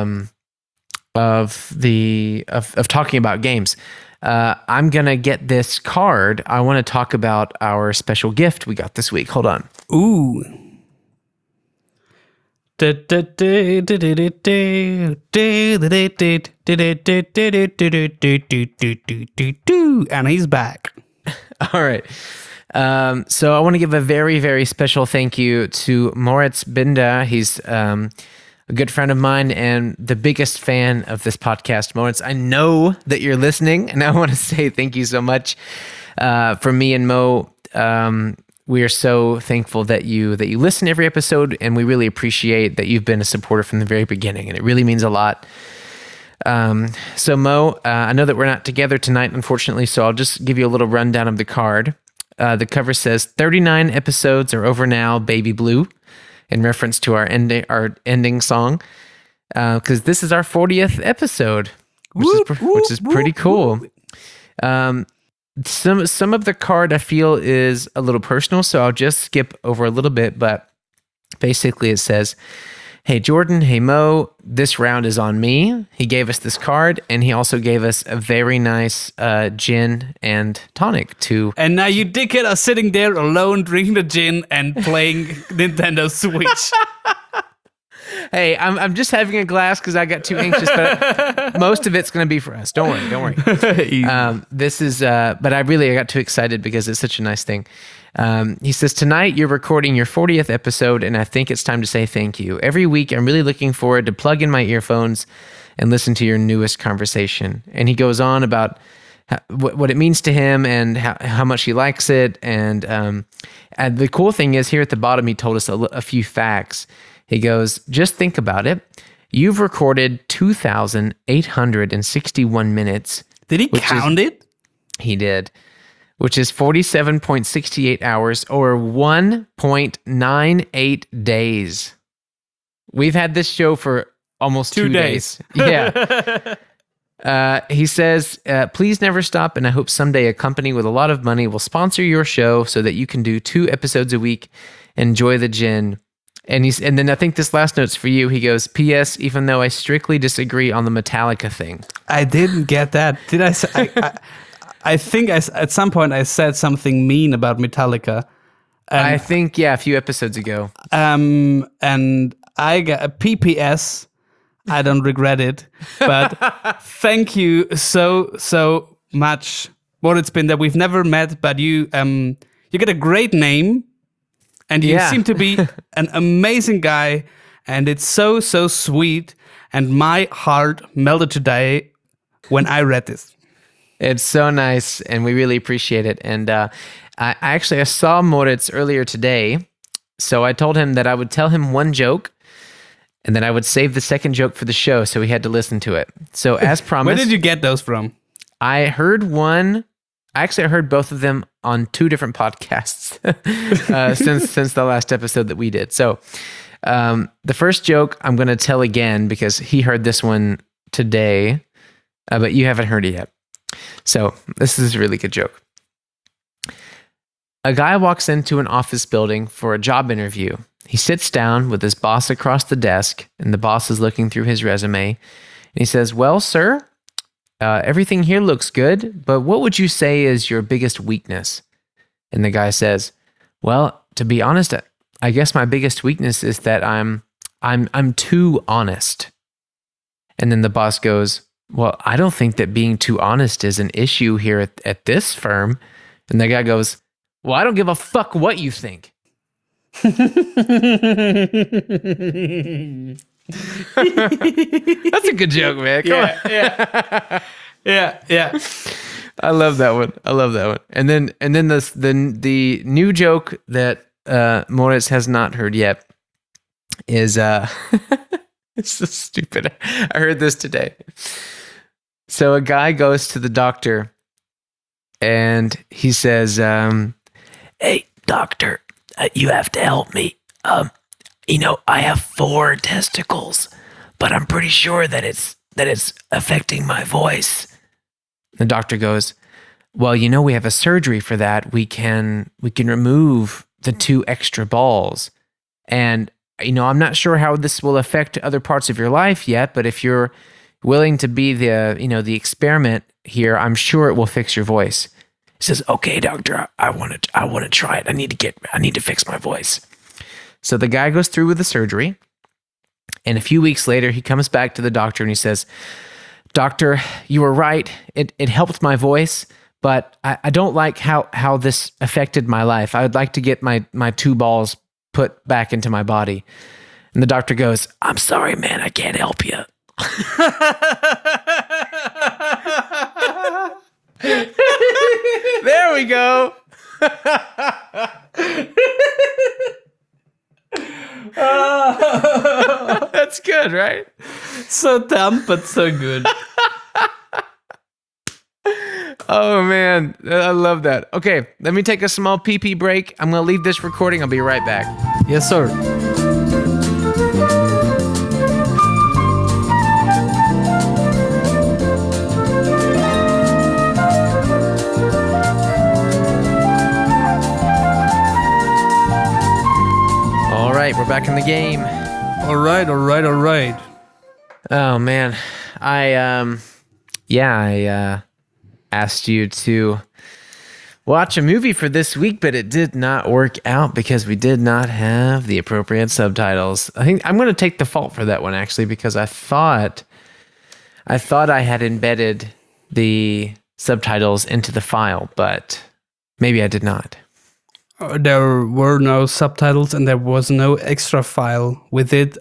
talking about games. I'm gonna get this card. I want to talk about our special gift we got this week. Hold on.
Ooh. And he's back.
All right. So I want to give a very, very special thank you to Moritz Binder. He's a good friend of mine and the biggest fan of this podcast. Moritz, I know that you're listening, and I want to say thank you so much. For me and Mo, we are so thankful that you listen to every episode, and we really appreciate that you've been a supporter from the very beginning, and it really means a lot. So Mo, I know that we're not together tonight, unfortunately, so I'll just give you a little rundown of the card. The cover says 39 episodes are over now, Baby Blue, in reference to our ending song, because this is our 40th episode, which is pretty cool. Some of the card I feel is a little personal, so I'll just skip over a little bit, but basically it says, "Hey Jordan, hey Mo, this round is on me." He gave us this card, and he also gave us a very nice gin and tonic too.
And now you dickhead are sitting there alone drinking the gin and playing Nintendo Switch.
Hey, I'm just having a glass because I got too anxious, but most of it's going to be for us. Don't worry. This is, but I got too excited because it's such a nice thing. He says, "Tonight you're recording your 40th episode, and I think it's time to say thank you. Every week I'm really looking forward to plug in my earphones and listen to your newest conversation." And he goes on about what it means to him and how much he likes it. And the cool thing is, here at the bottom, he told us a few facts. He goes, "Just think about it. You've recorded 2,861 minutes."
Did he count it?
He did. Which is 47.68 hours or 1.98 days. We've had this show for almost 2 days. Yeah. He says, "Please never stop, and I hope someday a company with a lot of money will sponsor your show so that you can do 2 episodes a week. Enjoy the gin." And then I think this last note's for you. He goes, "P.S. Even though I strictly disagree on the Metallica thing."
I didn't get that. Did I say... I think at some point I said something mean about Metallica.
I think, a few episodes ago.
And I got a PPS. I don't regret it. But thank you so much. What it's been that we've never met, but you get a great name, and you seem to be an amazing guy, and it's so sweet. And my heart melted today when I read this.
It's so nice, and we really appreciate it. And I saw Moritz earlier today, so I told him that I would tell him one joke, and then I would save the second joke for the show, so he had to listen to it. So as promised...
Where did you get those from?
I heard one... Actually, I heard both of them on 2 different podcasts since the last episode that we did. So the first joke I'm going to tell again because he heard this one today, but you haven't heard it yet. So this is a really good joke. A guy walks into an office building for a job interview. He sits down with his boss across the desk, and the boss is looking through his resume. And he says, "Well, sir, everything here looks good, but what would you say is your biggest weakness?" And the guy says, "Well, to be honest, I guess my biggest weakness is that I'm too honest." And then the boss goes, "Well, I don't think that being too honest is an issue here at this firm." And the guy goes, "Well, I don't give a fuck what you think." That's a good joke, man. Come on.
Yeah.
I love that one. And then the new joke that Moritz has not heard yet is it's so stupid. I heard this today. So a guy goes to the doctor and he says, "Hey, doctor, you have to help me. I have 4 testicles, but I'm pretty sure that it's affecting my voice." The doctor goes, "Well, we have a surgery for that. We can remove the 2 extra balls. And, I'm not sure how this will affect other parts of your life yet, but if you're willing to be the experiment here, I'm sure it will fix your voice." He says, "Okay, doctor, I want to try it. I need to fix my voice." So the guy goes through with the surgery, and a few weeks later, he comes back to the doctor and he says, "Doctor, you were right. It helped my voice, but I don't like how this affected my life. I would like to get my 2 balls put back into my body." And the doctor goes, "I'm sorry, man, I can't help you." There we go. That's good, right?
So dumb, but so good.
Oh, man. I love that. Okay, let me take a small pee-pee break. I'm going to leave this recording. I'll be right back.
Yes, sir.
All right, we're back in the game.
All right.
Oh, man. I asked you to watch a movie for this week, but it did not work out because we did not have the appropriate subtitles. I think I'm going to take the fault for that one, actually, because I thought I had embedded the subtitles into the file, but maybe I did not.
There were no subtitles and there was no extra file with it.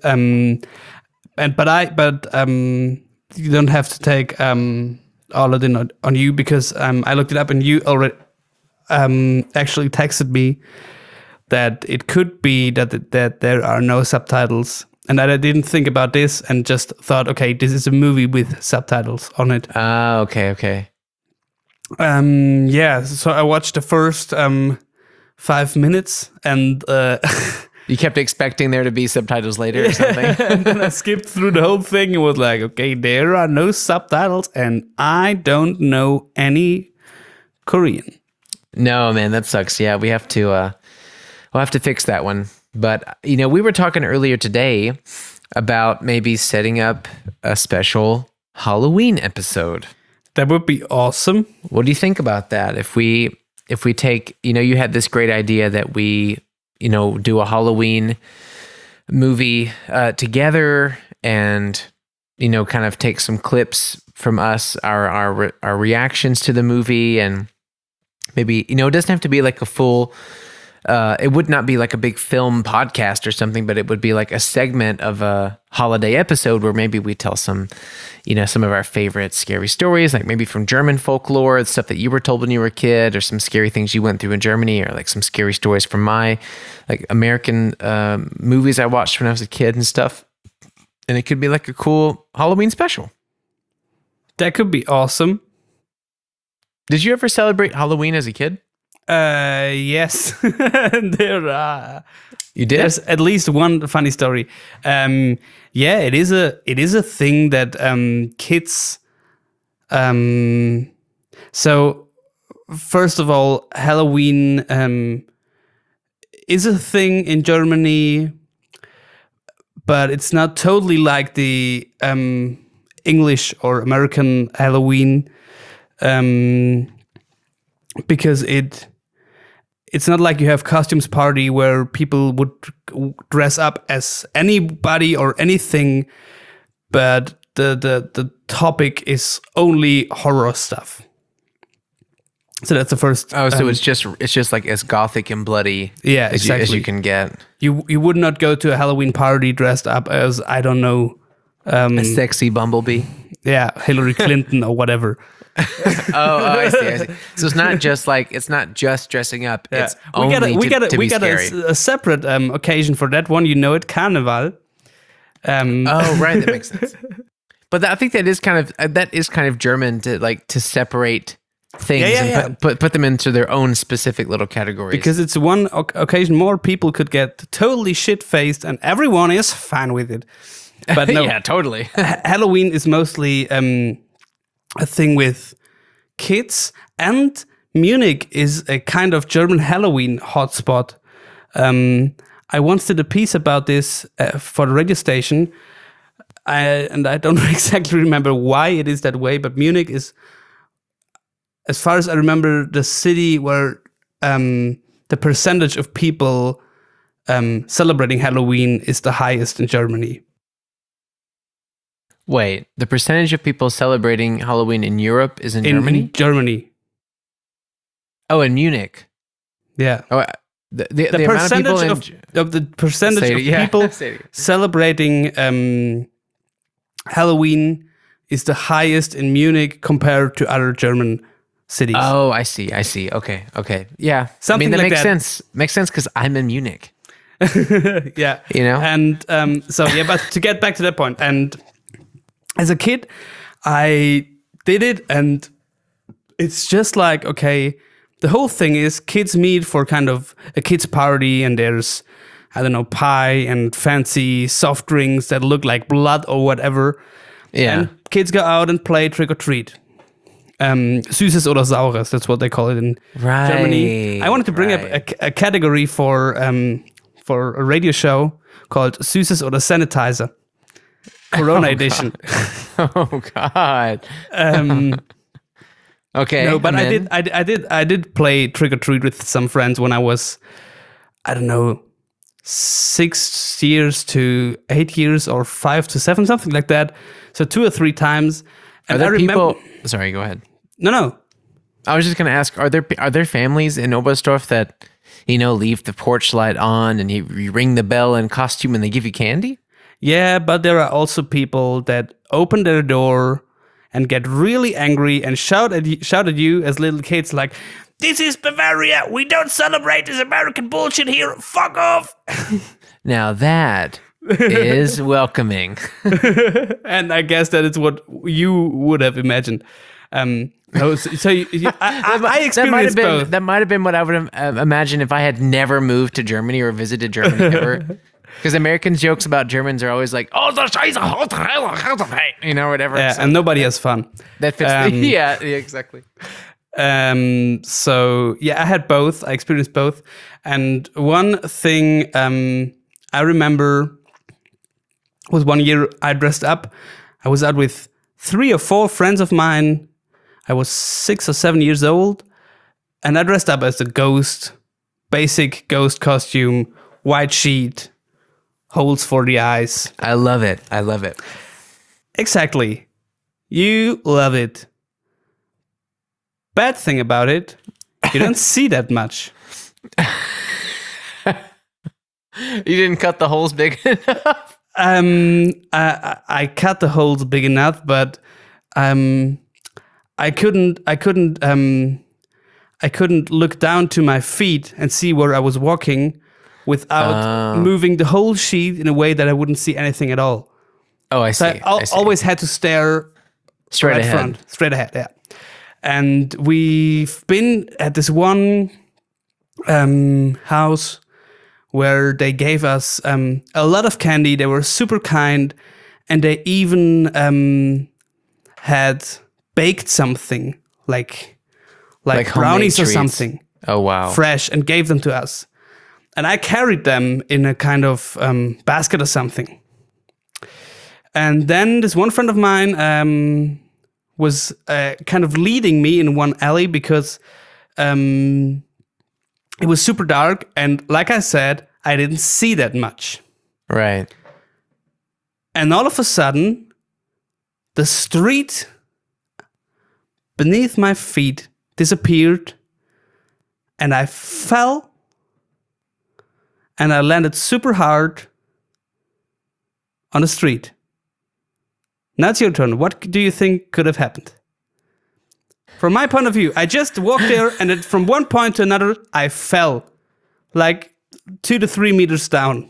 But you don't have to take all of it on you because I looked it up and you already actually texted me that it could be that there are no subtitles, and that I didn't think about this and just thought, okay, this is a movie with subtitles on it.
Okay.
Yeah. So I watched the first 5 minutes and
you kept expecting there to be subtitles later or something.
and then I skipped through the whole thing and was like, okay, there are no subtitles and I don't know any Korean.
No, man, that sucks. Yeah, we'll have to fix that one. But, we were talking earlier today about maybe setting up a special Halloween episode.
That would be awesome.
What do you think about that? If we take, you had this great idea that we, do a Halloween movie together and, kind of take some clips from us, our reactions to the movie, and maybe, it doesn't have to be like a full, it would not be like a big film podcast or something, but it would be like a segment of a holiday episode where maybe we tell some of our favorite scary stories, like maybe from German folklore, stuff that you were told when you were a kid, or some scary things you went through in Germany, or like some scary stories from my like American movies I watched when I was a kid and stuff. And it could be like a cool Halloween special.
That could be awesome.
Did you ever celebrate Halloween as a kid?
Yes, there are.
You did?
There's at least one funny story. Yeah, it is a thing that kids. So first of all, Halloween is a thing in Germany, but it's not totally like the English or American Halloween, because it's not like you have costumes party where people would dress up as anybody or anything, but the topic is only horror stuff. So that's the first.
Oh, so it's just like as gothic and bloody,
Yeah,
as
exactly.
you can get.
You would not go to a Halloween party dressed up as, I don't know,
A sexy bumblebee.
yeah, Hillary Clinton or whatever.
I see. So it's not just dressing up.
Yeah.
It's only to be scary.
A separate occasion for that one. You know it, Carnival.
Oh, right, that makes sense. But I think that is kind of German to separate things and put them into their own specific little categories.
Because it's one occasion more people could get totally shit-faced and everyone is fine with it. But no,
yeah, totally.
Halloween is mostly a thing with kids, and Munich is a kind of German Halloween hotspot. I once did a piece about this for the radio station, and I don't exactly remember why it is that way, but Munich is, as far as I remember, the city where the percentage of people celebrating Halloween is the highest in Germany.
Wait, the percentage of people celebrating Halloween in Europe is in Germany?
In Germany.
Oh, in Munich.
Yeah.
Oh, the
percentage
amount of people
of the percentage
Say it
of
again.
people
Say it again.
celebrating Halloween is the highest in Munich compared to other German cities.
Oh, I see. Okay. Yeah.
Something
that
like
makes
that.
sense. Makes sense because I'm in Munich.
Yeah.
You know?
And so, yeah, but to get back to that point, and as a kid, I did it, and it's just like, okay, the whole thing is kids meet for kind of a kids party, and there's, I don't know, pie and fancy soft drinks that look like blood or whatever.
Yeah.
And kids go out and play trick or treat. Süßes oder Saures, that's what they call it in Germany. I wanted to bring up a category for a radio show called Süßes oder Sanitizer. Corona edition.
Oh God. Okay.
No, but
I'm in.
I did play trick or treat with some friends when I was, I don't know, 6 years to 8 years or 5 to 7, something like that. So 2 or 3 times.
Are
And
there
I remember,
people? Sorry, go ahead.
No.
I was just gonna ask: Are there families in Oberstdorf that leave the porch light on and you ring the bell in costume and they give you candy?
Yeah, but there are also people that open their door and get really angry and shout at you as little kids, like, "This is Bavaria. We don't celebrate this American bullshit here. Fuck off."
Now that is welcoming.
And I guess that is what you would have imagined. I experienced both.
That might have been what I would imagine if I had never moved to Germany or visited Germany ever. Because Americans' jokes about Germans are always like, "Oh, the Scheiße, whatever."
Yeah,
So
and nobody has fun.
that fits. Yeah, exactly.
So yeah, I had both. I experienced both. And one thing I remember was one year I dressed up. I was out with 3 or 4 friends of mine. I was 6 or 7 years old, and I dressed up as a ghost, basic ghost costume, white sheet, holes for the eyes.
I love it.
Exactly. You love it. Bad thing about it, you don't see that much.
You didn't cut the holes big enough.
I cut the holes big enough, but I couldn't look down to my feet and see where I was walking without moving the whole sheet in a way that I wouldn't see anything at all.
Oh, I see.
So I always had to stare
straight ahead.
straight ahead, yeah. And we've been at this one house where they gave us a lot of candy. They were super kind, and they even had baked something like
Like
brownies or
homemade treats.
something
Oh wow.
fresh and gave them to us. And I carried them in a kind of basket or something. And then this one friend of mine was kind of leading me in one alley because it was super dark. And like I said, I didn't see that much.
Right.
And all of a sudden, the street beneath my feet disappeared. And I fell. And I landed super hard on the street. Now it's your turn. What do you think could have happened? From my point of view, I just walked there, and then from one point to another, I fell like 2 to 3 meters down.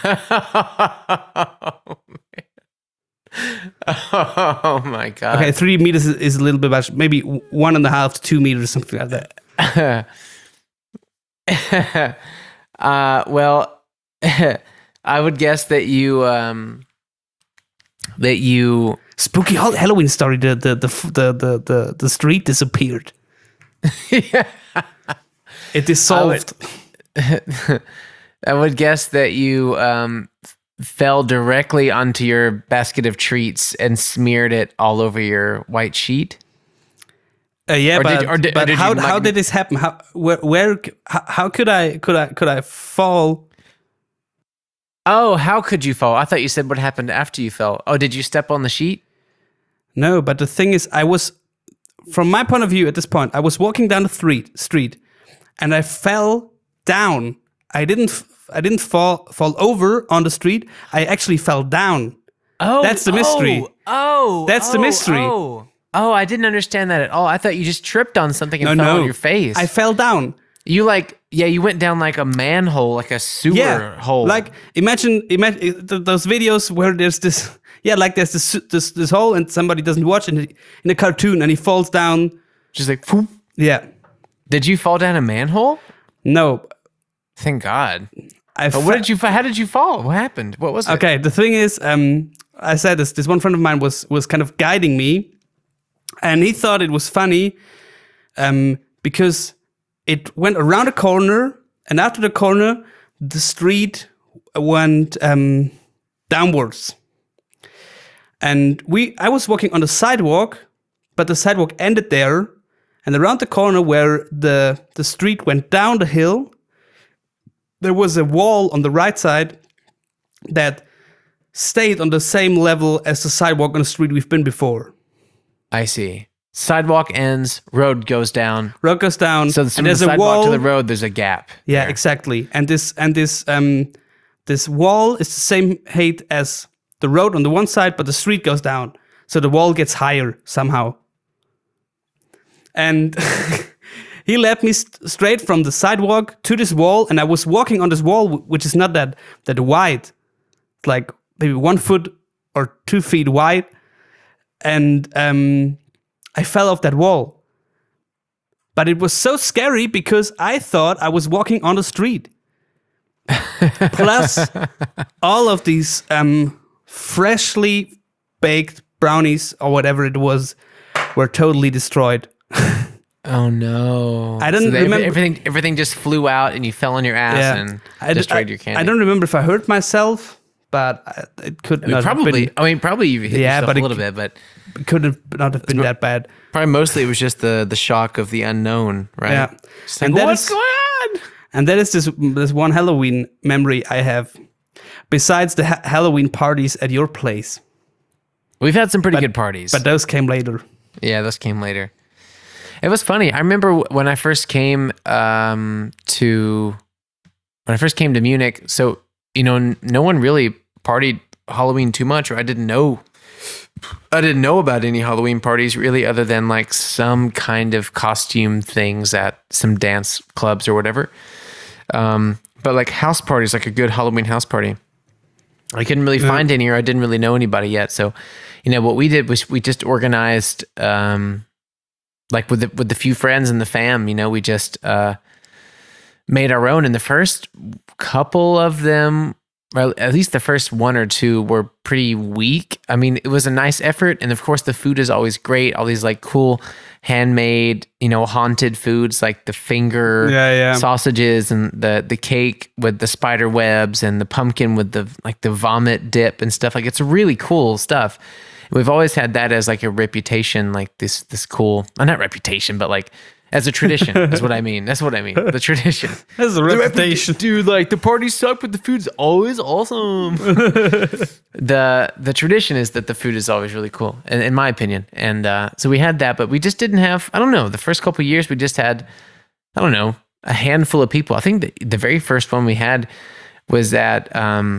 Oh my god.
Okay, 3 meters is a little bit much. Maybe 1.5 to 2 meters, something like that.
Well, I would guess that you
Spooky Halloween story. The street disappeared.
Yeah.
It dissolved.
I would guess that you fell directly onto your basket of treats and smeared it all over your white sheet.
Yeah,
Or
but,
did- or did- or
but
did
how
you, like-
how did this happen? How could I fall?
Oh, how could you fall? I thought you said what happened after you fell. Oh, did you step on the sheet?
No, but the thing is, from my point of view at this point, I was walking down the street, and I fell down. I didn't fall over on the street. I actually fell down.
Oh,
That's the mystery. That's the mystery.
Oh, I didn't understand that at all. I thought you just tripped on something and fell on your face.
I fell down.
You you went down like a manhole, like a sewer hole.
Like imagine those videos where there's this this hole and somebody doesn't watch in a cartoon and he falls down.
just like, phoop.
Yeah.
Did you fall down a manhole?
No.
Thank God.
How
How did you fall? What happened? What was it?
Okay, the thing is, I said this one friend of mine was kind of guiding me, and he thought it was funny because it went around a corner, and after the corner, the street went downwards. And I was walking on the sidewalk, but the sidewalk ended there, and around the corner where the street went down the hill, there was a wall on the right side that stayed on the same level as the sidewalk on the street we've been before.
I see. Sidewalk ends, road goes down.
Road goes down,
So
and
from
there's
the
a
sidewalk
wall.
to the road, there's a gap.
Yeah,
there.
exactly. And this wall is the same height as the road on the one side, but the street goes down, so the wall gets higher somehow. And he led me straight from the sidewalk to this wall, and I was walking on this wall, which is not that wide, like maybe 1 foot or 2 feet wide, and I fell off that wall. But it was so scary because I thought I was walking on the street. Plus, all of these freshly baked brownies or whatever it was were totally destroyed.
Oh no!
I didn't remember.
Everything just flew out, and you fell on your ass and destroyed your candy.
I don't remember if I hurt myself, but it could not have been.
Probably you hit yourself
but
a little bit, but
could have not have been that bad.
probably mostly it was just the shock of the unknown, right?
Yeah,
Just like, what's going on?
And that is this one Halloween memory I have. Besides the Halloween parties at your place,
We've had some pretty good parties,
but those came later.
yeah, those came later. It was funny. I remember when I first came to Munich. So no one really partied Halloween too much, or I didn't know about any Halloween parties really, other than like some kind of costume things at some dance clubs or whatever. But like house parties, like a good Halloween house party, I couldn't really find any, or I didn't really know anybody yet. So, what we did was we just organized, like with the few friends in the fam, we just made our own. And the first couple of them, or at least the first one or two, were pretty weak. I mean, it was a nice effort. And of course, the food is always great. All these like cool handmade, haunted foods like the finger sausages and the cake with the spider webs and the pumpkin with the vomit dip and stuff. Like, it's really cool stuff. We've always had that as like a reputation, like this cool, not reputation, but like as a tradition is what I mean. That's what I mean. The tradition.
That's a reputation.
Dude, like the parties suck, but the food's always awesome. The tradition is that the food is always really cool, in my opinion. And so we had that, but we just didn't have, I don't know, the first couple of years we just had, I don't know, a handful of people. I think the very first one we had was at,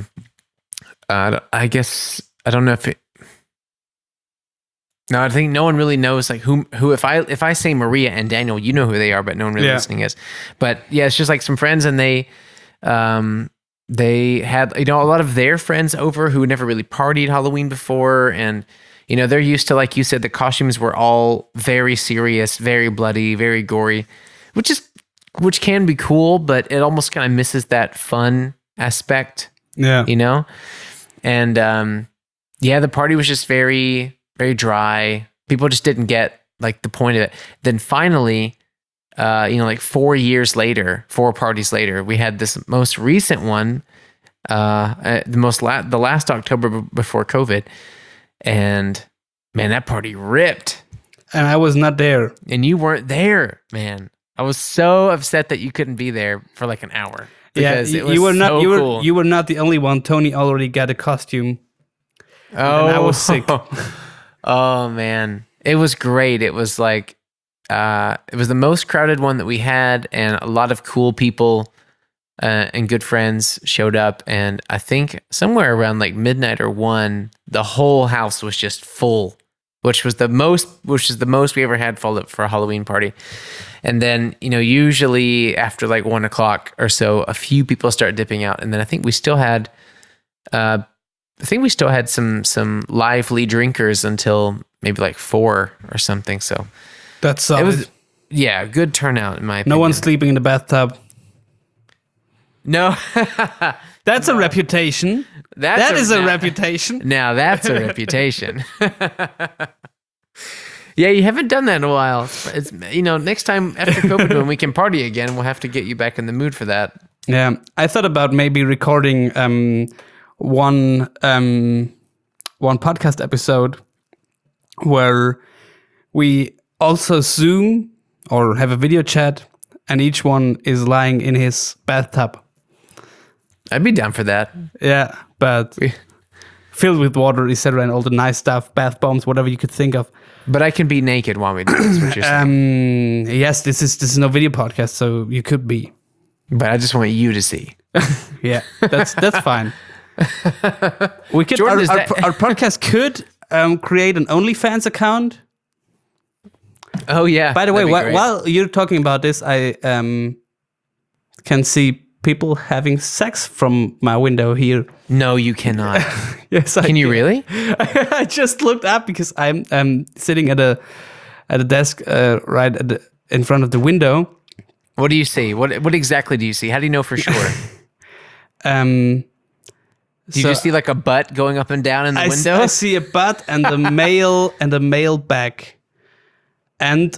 I guess, I don't know if it, no, I think no one really knows like who if I say Maria and Daniel, you know who they are, but no one really listening is. But yeah, it's just like some friends, and they had a lot of their friends over who never really partied Halloween before, and they're used to, like you said, the costumes were all very serious, very bloody, very gory, which can be cool, but it almost kind of misses that fun aspect.
Yeah.
And the party was just very, very dry. People just didn't get like the point of it. Then finally, like 4 parties later, we had this most recent one, the last October before COVID, and man, that party ripped.
And I was not there.
And you weren't there, man. I was so upset that you couldn't be there for like an hour. Because it was
you were not.
so cool.
You were not the only one. Tony already got a costume.
Oh,
and I was sick.
Oh man, it was great. It was like, it was the most crowded one that we had, and a lot of cool people and good friends showed up. And I think somewhere around like midnight or 1, the whole house was just full, which is the most we ever had full for a Halloween party. And then, usually after like 1 o'clock or so, a few people start dipping out. And then I think we still had, some lively drinkers until maybe like 4 or something. So
that's solid.
It was, good turnout in my opinion.
No one's sleeping in the bathtub.
No.
That's a reputation. That is a reputation.
Now that's a reputation. Yeah, you haven't done that in a while. It's next time after COVID when we can party again, we'll have to get you back in the mood for that.
Yeah, I thought about maybe recording one podcast episode where we also Zoom or have a video chat, and each one is lying in his bathtub.
I'd be down for that.
Yeah, but filled with water, etc., and all the nice stuff, bath bombs, whatever you could think of.
But I can be naked while we do this, what you're saying.
Yes, this is no video podcast, so you could be.
But I just want you to see.
Yeah, that's fine. We could
Jordan,
our podcast could create an OnlyFans account.
Oh yeah.
By the way, while you're talking about this, I can see people having sex from my window here.
No, you cannot.
Yes, I
can. You really?
I just looked up because I'm sitting at a desk right in front of the window.
What do you see? What exactly do you see? How do you know for sure?
Do
you just see like a butt going up and down in the window?
I see a butt and a male back, and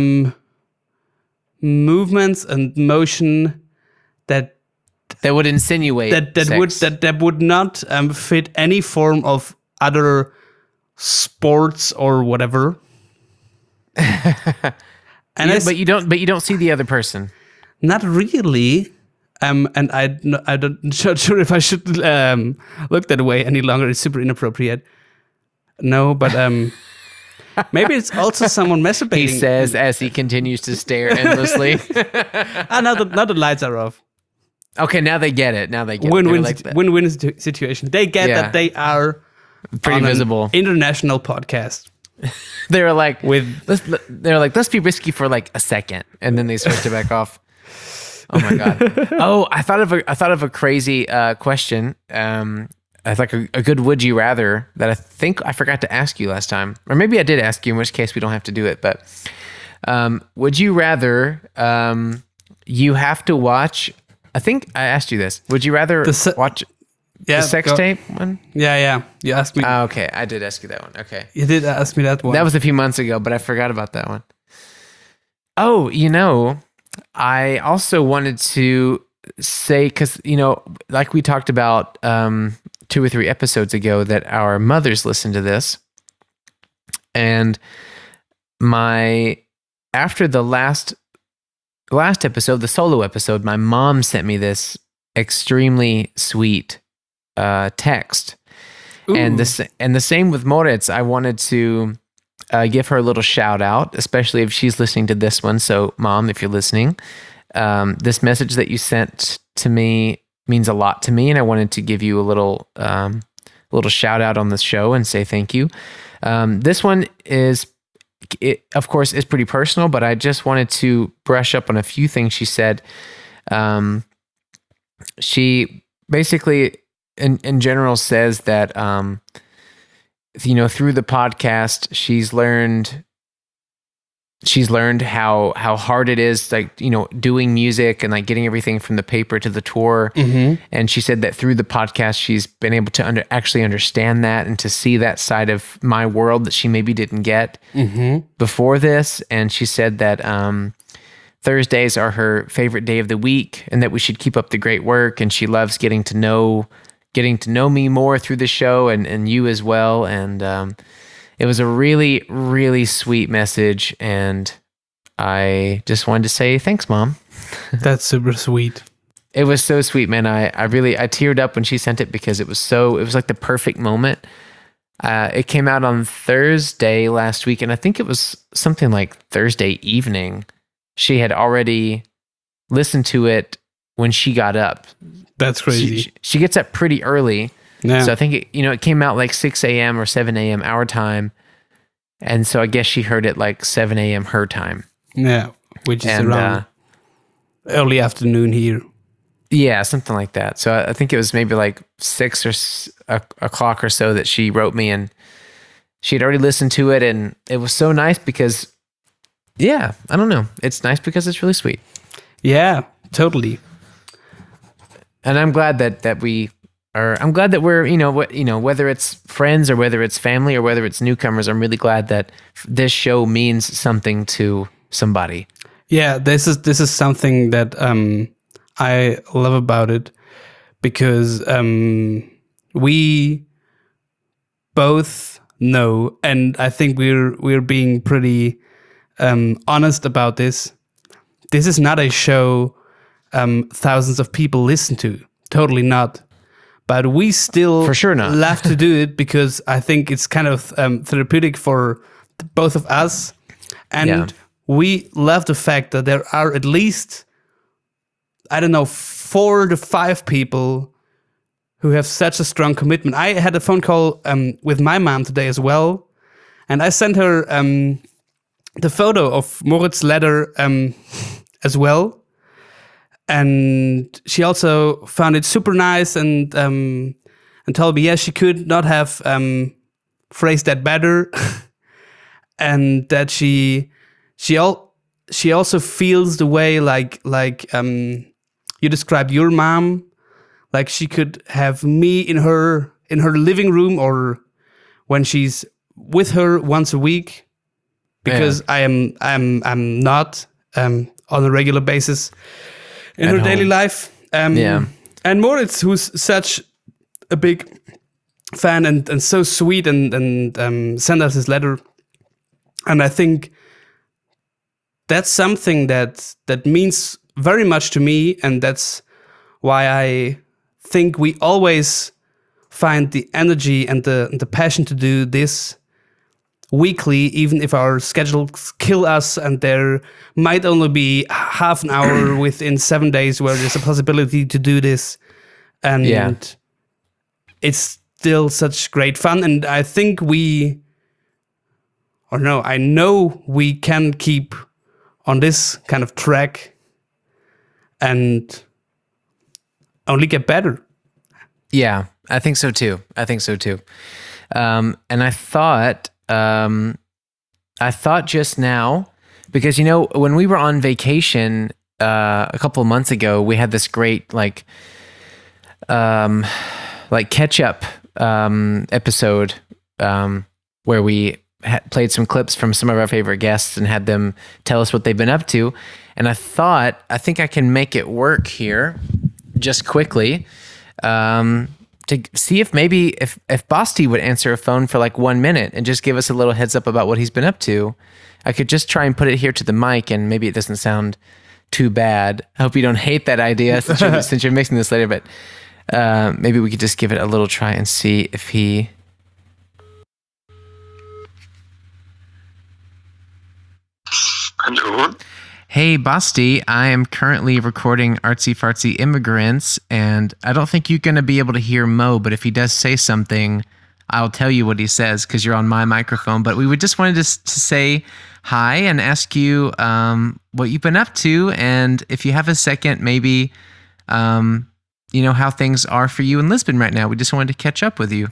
movements and motion that
would insinuate
that would not fit any form of other sports or whatever.
But you don't see the other person.
Not really. And I'm not sure if I should look that way any longer. It's super inappropriate. No, but maybe it's also someone masturbating.
He says as he continues to stare endlessly.
Now the lights are off.
Okay, now they get it.
Win-win situation. They get that they are
pretty visible.
International podcast.
They're like, let's be risky for like a second, and then they switch it back off. Oh my god! Oh, I thought of a crazy question. I thought a good would you rather that I think I forgot to ask you last time, or maybe I did ask you, in which case we don't have to do it. But would you rather you have to watch. I think I asked you this. Would you rather watch the sex tape one?
Yeah. You asked me.
Okay, I did ask you that one. Okay.
You did ask me that one.
That was a few months ago, but I forgot about that one. Oh, I also wanted to say, because, like we talked about 2 or 3 episodes ago, that our mothers listen to this. And after the last episode, the solo episode, my mom sent me this extremely sweet text.
Ooh.
And the same with Moritz. I wanted to give her a little shout out, especially if she's listening to this one. So, Mom, if you're listening, this message that you sent to me means a lot to me, and I wanted to give you a little shout out on this show and say thank you. This one of course, is pretty personal, but I just wanted to brush up on a few things she said. She basically, in general, says that through the podcast, she's learned how hard it is, like, doing music and like getting everything from the paper to the tour.
Mm-hmm.
And she said that through the podcast, she's been able to actually understand that and to see that side of my world that she maybe didn't get before this. And she said that Thursdays are her favorite day of the week, and that we should keep up the great work. And she loves getting to know me more through the show, and you as well. And it was a really, really sweet message, and I just wanted to say thanks, Mom.
That's super sweet.
It was so sweet, man. I teared up when she sent it, because it was like the perfect moment. It came out on Thursday last week, and I think it was something like Thursday evening. She had already listened to it when she got up.
That's crazy.
She gets up pretty early.
Yeah.
So I think it came out like 6 a.m. or 7 a.m. our time. And so I guess she heard it like 7 a.m. her time.
Yeah, which is around early afternoon here.
Yeah, something like that. So I think it was maybe like 6 o'clock or so that she wrote me, and she had already listened to it, and it was so nice because, I don't know. It's nice because it's really sweet.
Yeah, totally.
And I'm glad that we're, whether it's friends or whether it's family or whether it's newcomers, I'm really glad that this show means something to somebody.
Yeah, this is something that I love about it, because we both know, and I think we're being pretty honest about this. This is not a show thousands of people listen to. Totally not. But we still
for sure not
love to do it, because I think it's kind of therapeutic for both of us. And we love the fact that there are at least, 4 to 5 people who have such a strong commitment. I had a phone call with my mom today as well. And I sent her the photo of Moritz's letter as well. And she also found it super nice, and told me, she could not have phrased that better, and that she also feels the way like you described your mom, like she could have me in her living room, or when she's with her once a week, because I'm not on a regular basis in her daily life. And Moritz, who's such a big fan and so sweet, and sent us his letter. And I think that's something that means very much to me, and that's why I think we always find the energy and the passion to do this weekly, even if our schedules kill us, and there might only be half an hour within 7 days where there's a possibility to do this. And it's still such great fun. And I think I know we can keep on this kind of track and only get better.
Yeah, I think so too. And I thought just now, because when we were on vacation a couple of months ago, we had this great like catch up episode where we played some clips from some of our favorite guests and had them tell us what they've been up to. And I think I can make it work here just quickly to see if maybe if Basti would answer a phone for like 1 minute and just give us a little heads up about what he's been up to. I could just try and put it here to the mic, and maybe it doesn't sound too bad. I hope you don't hate that idea since you're mixing this later, but maybe we could just give it a little try and see if he...
Hello.
Hey, Basti, I am currently recording Artsy Fartsy Immigrants, and I don't think you're going to be able to hear Mo, but if he does say something, I'll tell you what he says because you're on my microphone. But we would just wanted to say hi and ask you what you've been up to, and if you have a second, maybe, how things are for you in Lisbon right now. We just wanted to catch up with you.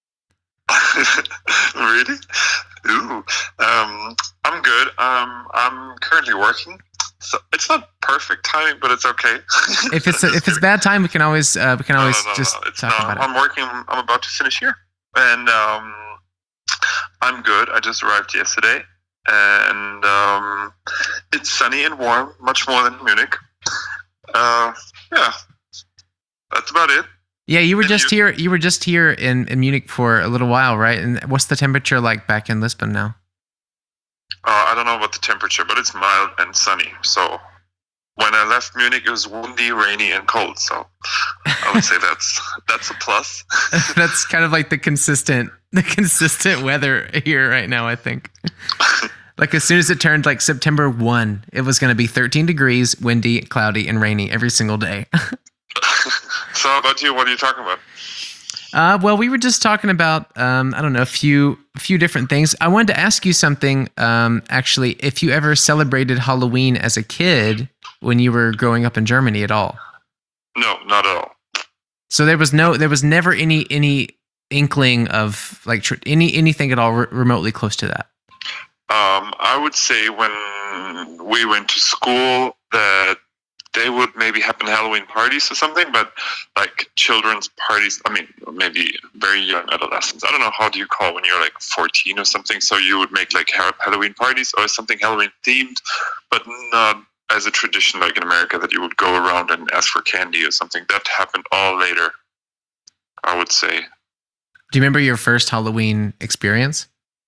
Really? Ooh. I'm good. I'm currently working. So it's not perfect timing, but it's okay.
If it's bad time, we can always
no,
just talk about it.
I'm working. I'm about to finish here, and I'm good. I just arrived yesterday, and it's sunny and warm, much more than Munich. Yeah, that's about it.
Yeah, you were just here. You were just here in Munich for a little while, right? And what's the temperature like back in Lisbon now?
I don't know about the temperature, but it's mild and sunny. So when I left Munich, it was windy, rainy, and cold. So I would say that's a plus.
That's kind of like the consistent weather here right now, I think. Like as soon as it turned like September 1, it was going to be 13 degrees, windy, cloudy, and rainy every single day.
So how about you? What are you talking about?
Well, we were just talking about, I don't know, a few different things. I wanted to ask you something, actually, if you ever celebrated Halloween as a kid when you were growing up in Germany at all.
No, not at all.
So there was never any inkling of like anything at all remotely close to that.
I would say when we went to school that they would maybe happen Halloween parties or something, but like children's parties, I mean, maybe very young adolescents. I don't know, how do you call when you're like 14 or something? So you would make like Halloween parties or something Halloween themed, but not as a tradition like in America that you would go around and ask for candy or something. That happened all later, I would say.
Do you remember your first Halloween experience?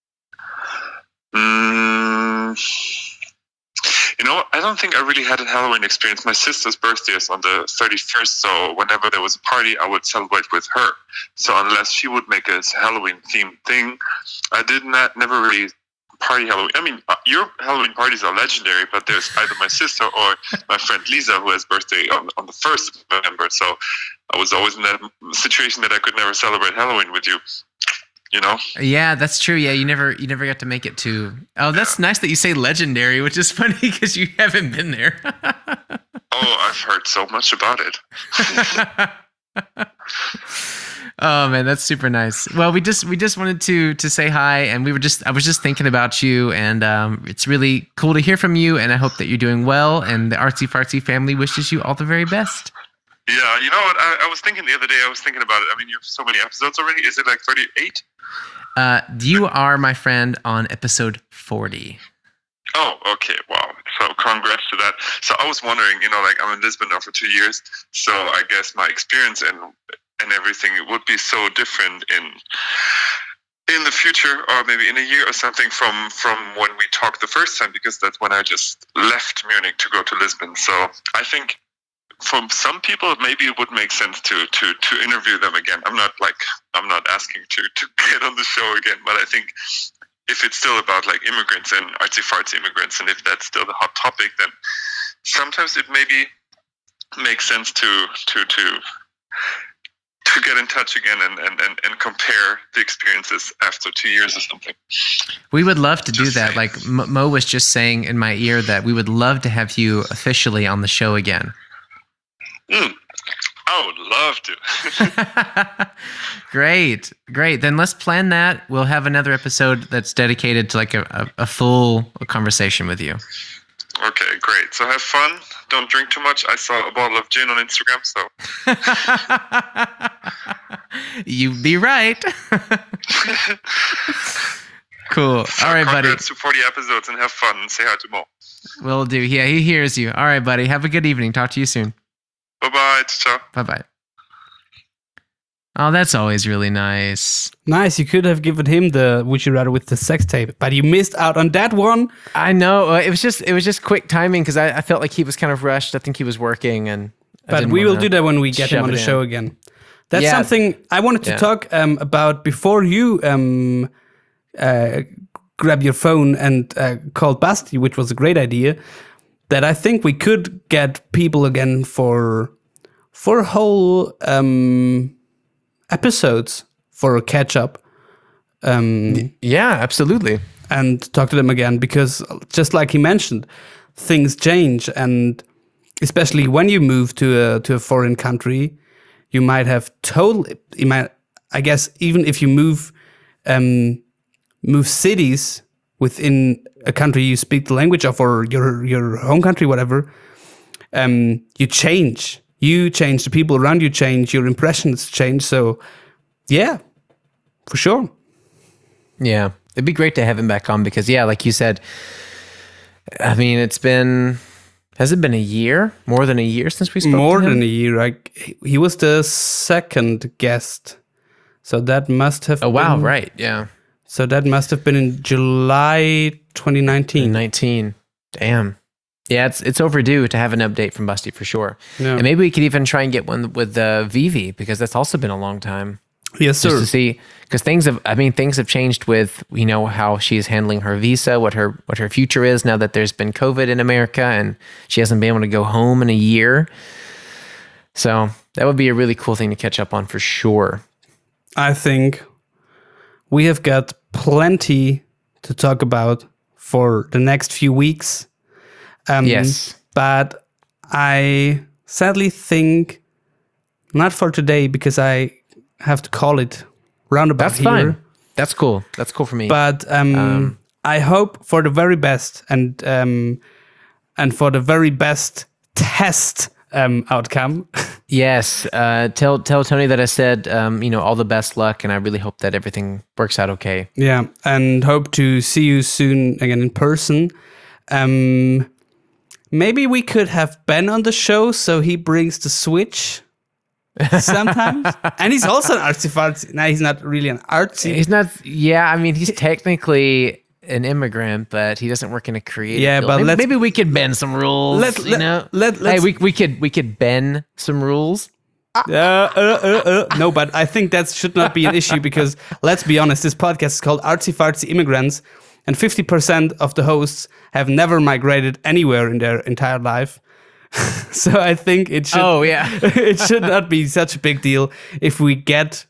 I don't think I really had a Halloween experience. My sister's birthday is on the 31st, so whenever there was a party, I would celebrate with her. So unless she would make a Halloween-themed thing, I never really party Halloween. I mean, your Halloween parties are legendary, but there's either my sister or my friend Lisa who has birthday on the 1st of November. So I was always in that situation that I could never celebrate Halloween with you.
Yeah, that's true. Yeah, you never got to make it to. Oh, that's nice that you say legendary, which is funny because you haven't been there.
Oh, I've heard so much about it.
Oh man, that's super nice. Well, we just wanted to say hi, and I was just thinking about you, and it's really cool to hear from you, and I hope that you're doing well, and the Artsy Fartsy family wishes you all the very best.
Yeah, you know what? I was thinking the other day. I was thinking about it. I mean, you have so many episodes already. Is it like 38?
You are, my friend, on episode 40.
Oh, okay. Wow. So congrats to that. So I was wondering, like I'm in Lisbon now for 2 years. So I guess my experience and everything would be so different in the future, or maybe in a year or something from when we talked the first time, because that's when I just left Munich to go to Lisbon. So I think for some people, maybe it would make sense to interview them again. I'm not asking to get on the show again, but I think if it's still about like immigrants and artsy-fartsy immigrants, and if that's still the hot topic, then sometimes it maybe makes sense to get in touch again and compare the experiences after 2 years or something.
We would love to do that. Like Mo was just saying in my ear that we would love to have you officially on the show again.
I would love to.
Great. Then let's plan that. We'll have another episode that's dedicated to like a full conversation with you.
Okay, great. So have fun. Don't drink too much. I saw a bottle of gin on Instagram, so.
You'd be right. Cool.
So
All right, buddy.
congrats to 40 episodes and have fun and say hi to Mo.
Will do. Yeah, he hears you. All right, buddy. Have a good evening. Talk to you soon.
Bye-bye. Ciao.
Bye-bye. Oh, that's always really nice.
Nice. You could have given him the Would You Rather with the sex tape, but you missed out on that one.
I know. It was just quick timing because I felt like he was kind of rushed. I think he was working, and
But we will do that when we get him on the show again. That's something I wanted to talk about before you grab your phone and called Basti, which was a great idea. That I think we could get people again for whole episodes for a catch up.
Yeah, absolutely.
And talk to them again, because just like he mentioned, things change, and especially when you move to a foreign country, you might have I guess even if you move cities within a country you speak the language of, or your home country, whatever, you change. You change, the people around you change, your impressions change. So, yeah, for sure.
Yeah, it'd be great to have him back on because, yeah, like you said, I mean, has it been a year? More than a year since we spoke to him?
More than a year. He was the second guest. So that must have
been... Oh, wow, right, yeah.
So that must have been in July 2019.
2019. Damn. Yeah, it's overdue to have an update from Basti for sure.
Yeah.
And maybe we could even try and get one with Vivi, because that's also been a long time.
Yes, sir.
Just to see, because things have changed with, how she's handling her visa, what her future is now that there's been COVID in America and she hasn't been able to go home in a year. So that would be a really cool thing to catch up on for sure.
I think we have got plenty to talk about for the next few weeks.
Yes.
But I sadly think not for today, because I have to call it roundabout.
That's
here.
fine. That's cool. That's cool for me.
But I hope for the very best and for the very best test outcome.
Yes. Tell Tony that I said, all the best luck, and I really hope that everything works out okay.
Yeah, and hope to see you soon again in person. Maybe we could have Ben on the show so he brings the Switch sometimes. And he's also an artsy-fartsy. No, he's not really an artsy.
He's not. Yeah, I mean, he's technically an immigrant, but he doesn't work in a creative field.
But
maybe we could bend some rules. We could bend some rules.
No, but I think that should not be an issue, because let's be honest, this podcast is called Artsy Fartsy Immigrants, and 50% of the hosts have never migrated anywhere in their entire life. So I think it should.
Oh yeah,
it should not be such a big deal if we get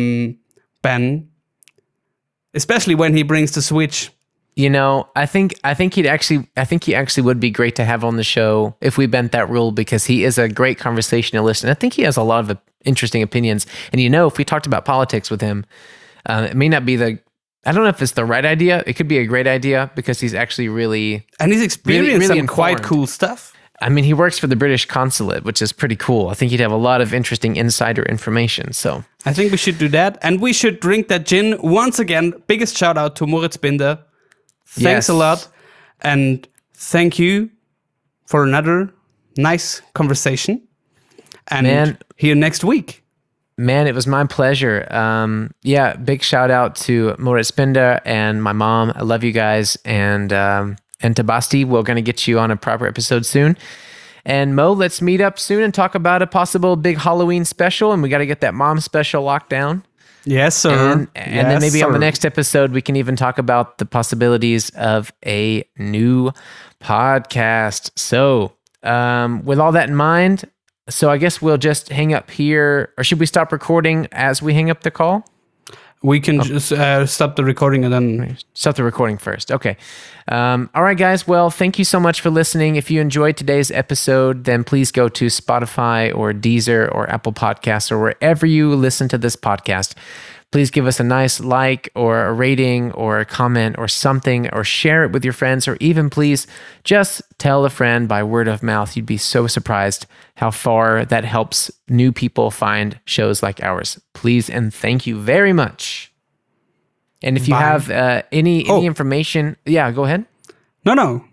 Ben, especially when he brings the Switch.
I think he actually would be great to have on the show if we bent that rule, because he is a great conversationalist, and I think he has a lot of interesting opinions. And if we talked about politics with him, it may not be I don't know if it's the right idea. It could be a great idea, because he's actually really...
And he's experienced
really
some quite cool stuff.
I mean, he works for the British consulate, which is pretty cool. I think he'd have a lot of interesting insider information. So
I think we should do that. And we should drink that gin. Once again, biggest shout out to Moritz Binder. Thanks a lot. And thank you for another nice conversation. And here next week.
Man, it was my pleasure. Big shout out to Moritz Binder and my mom. I love you guys. And to Basti, we're going to get you on a proper episode soon. And Mo, let's meet up soon and talk about a possible big Halloween special. And we got to get that mom special locked down.
Yes, sir.
And then maybe on the next episode, we can even talk about the possibilities of a new podcast. So with all that in mind, so I guess we'll just hang up here, or should we stop recording as we hang up the call?
We can just stop the recording and then...
Stop the recording first. Okay. All right, guys. Well, thank you so much for listening. If you enjoyed today's episode, then please go to Spotify or Deezer or Apple Podcasts or wherever you listen to this podcast. please give us a nice like or a rating or a comment or something, or share it with your friends, or even please just tell a friend by word of mouth. You'd be so surprised how far that helps new people find shows like ours. Please and thank you very much. And if you have any information, go ahead.
No.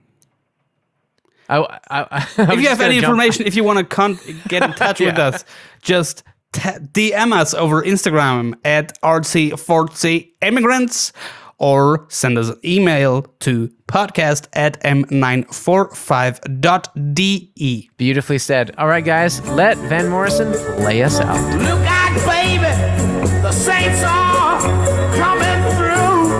If
you have any information, if you want to get in touch with us, just DM us over Instagram at RC40Immigrants, or send us an email to podcast@m945.de.
Beautifully said. All right, guys, let Van Morrison play us out.
Look out, baby, the Saints are coming through.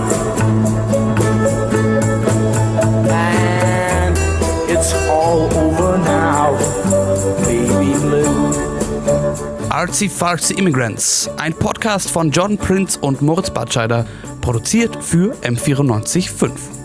And it's all over now, baby blue.
RC40Immigrants, ein Podcast von John Prince und Moritz Batscheider, produziert für M94.5.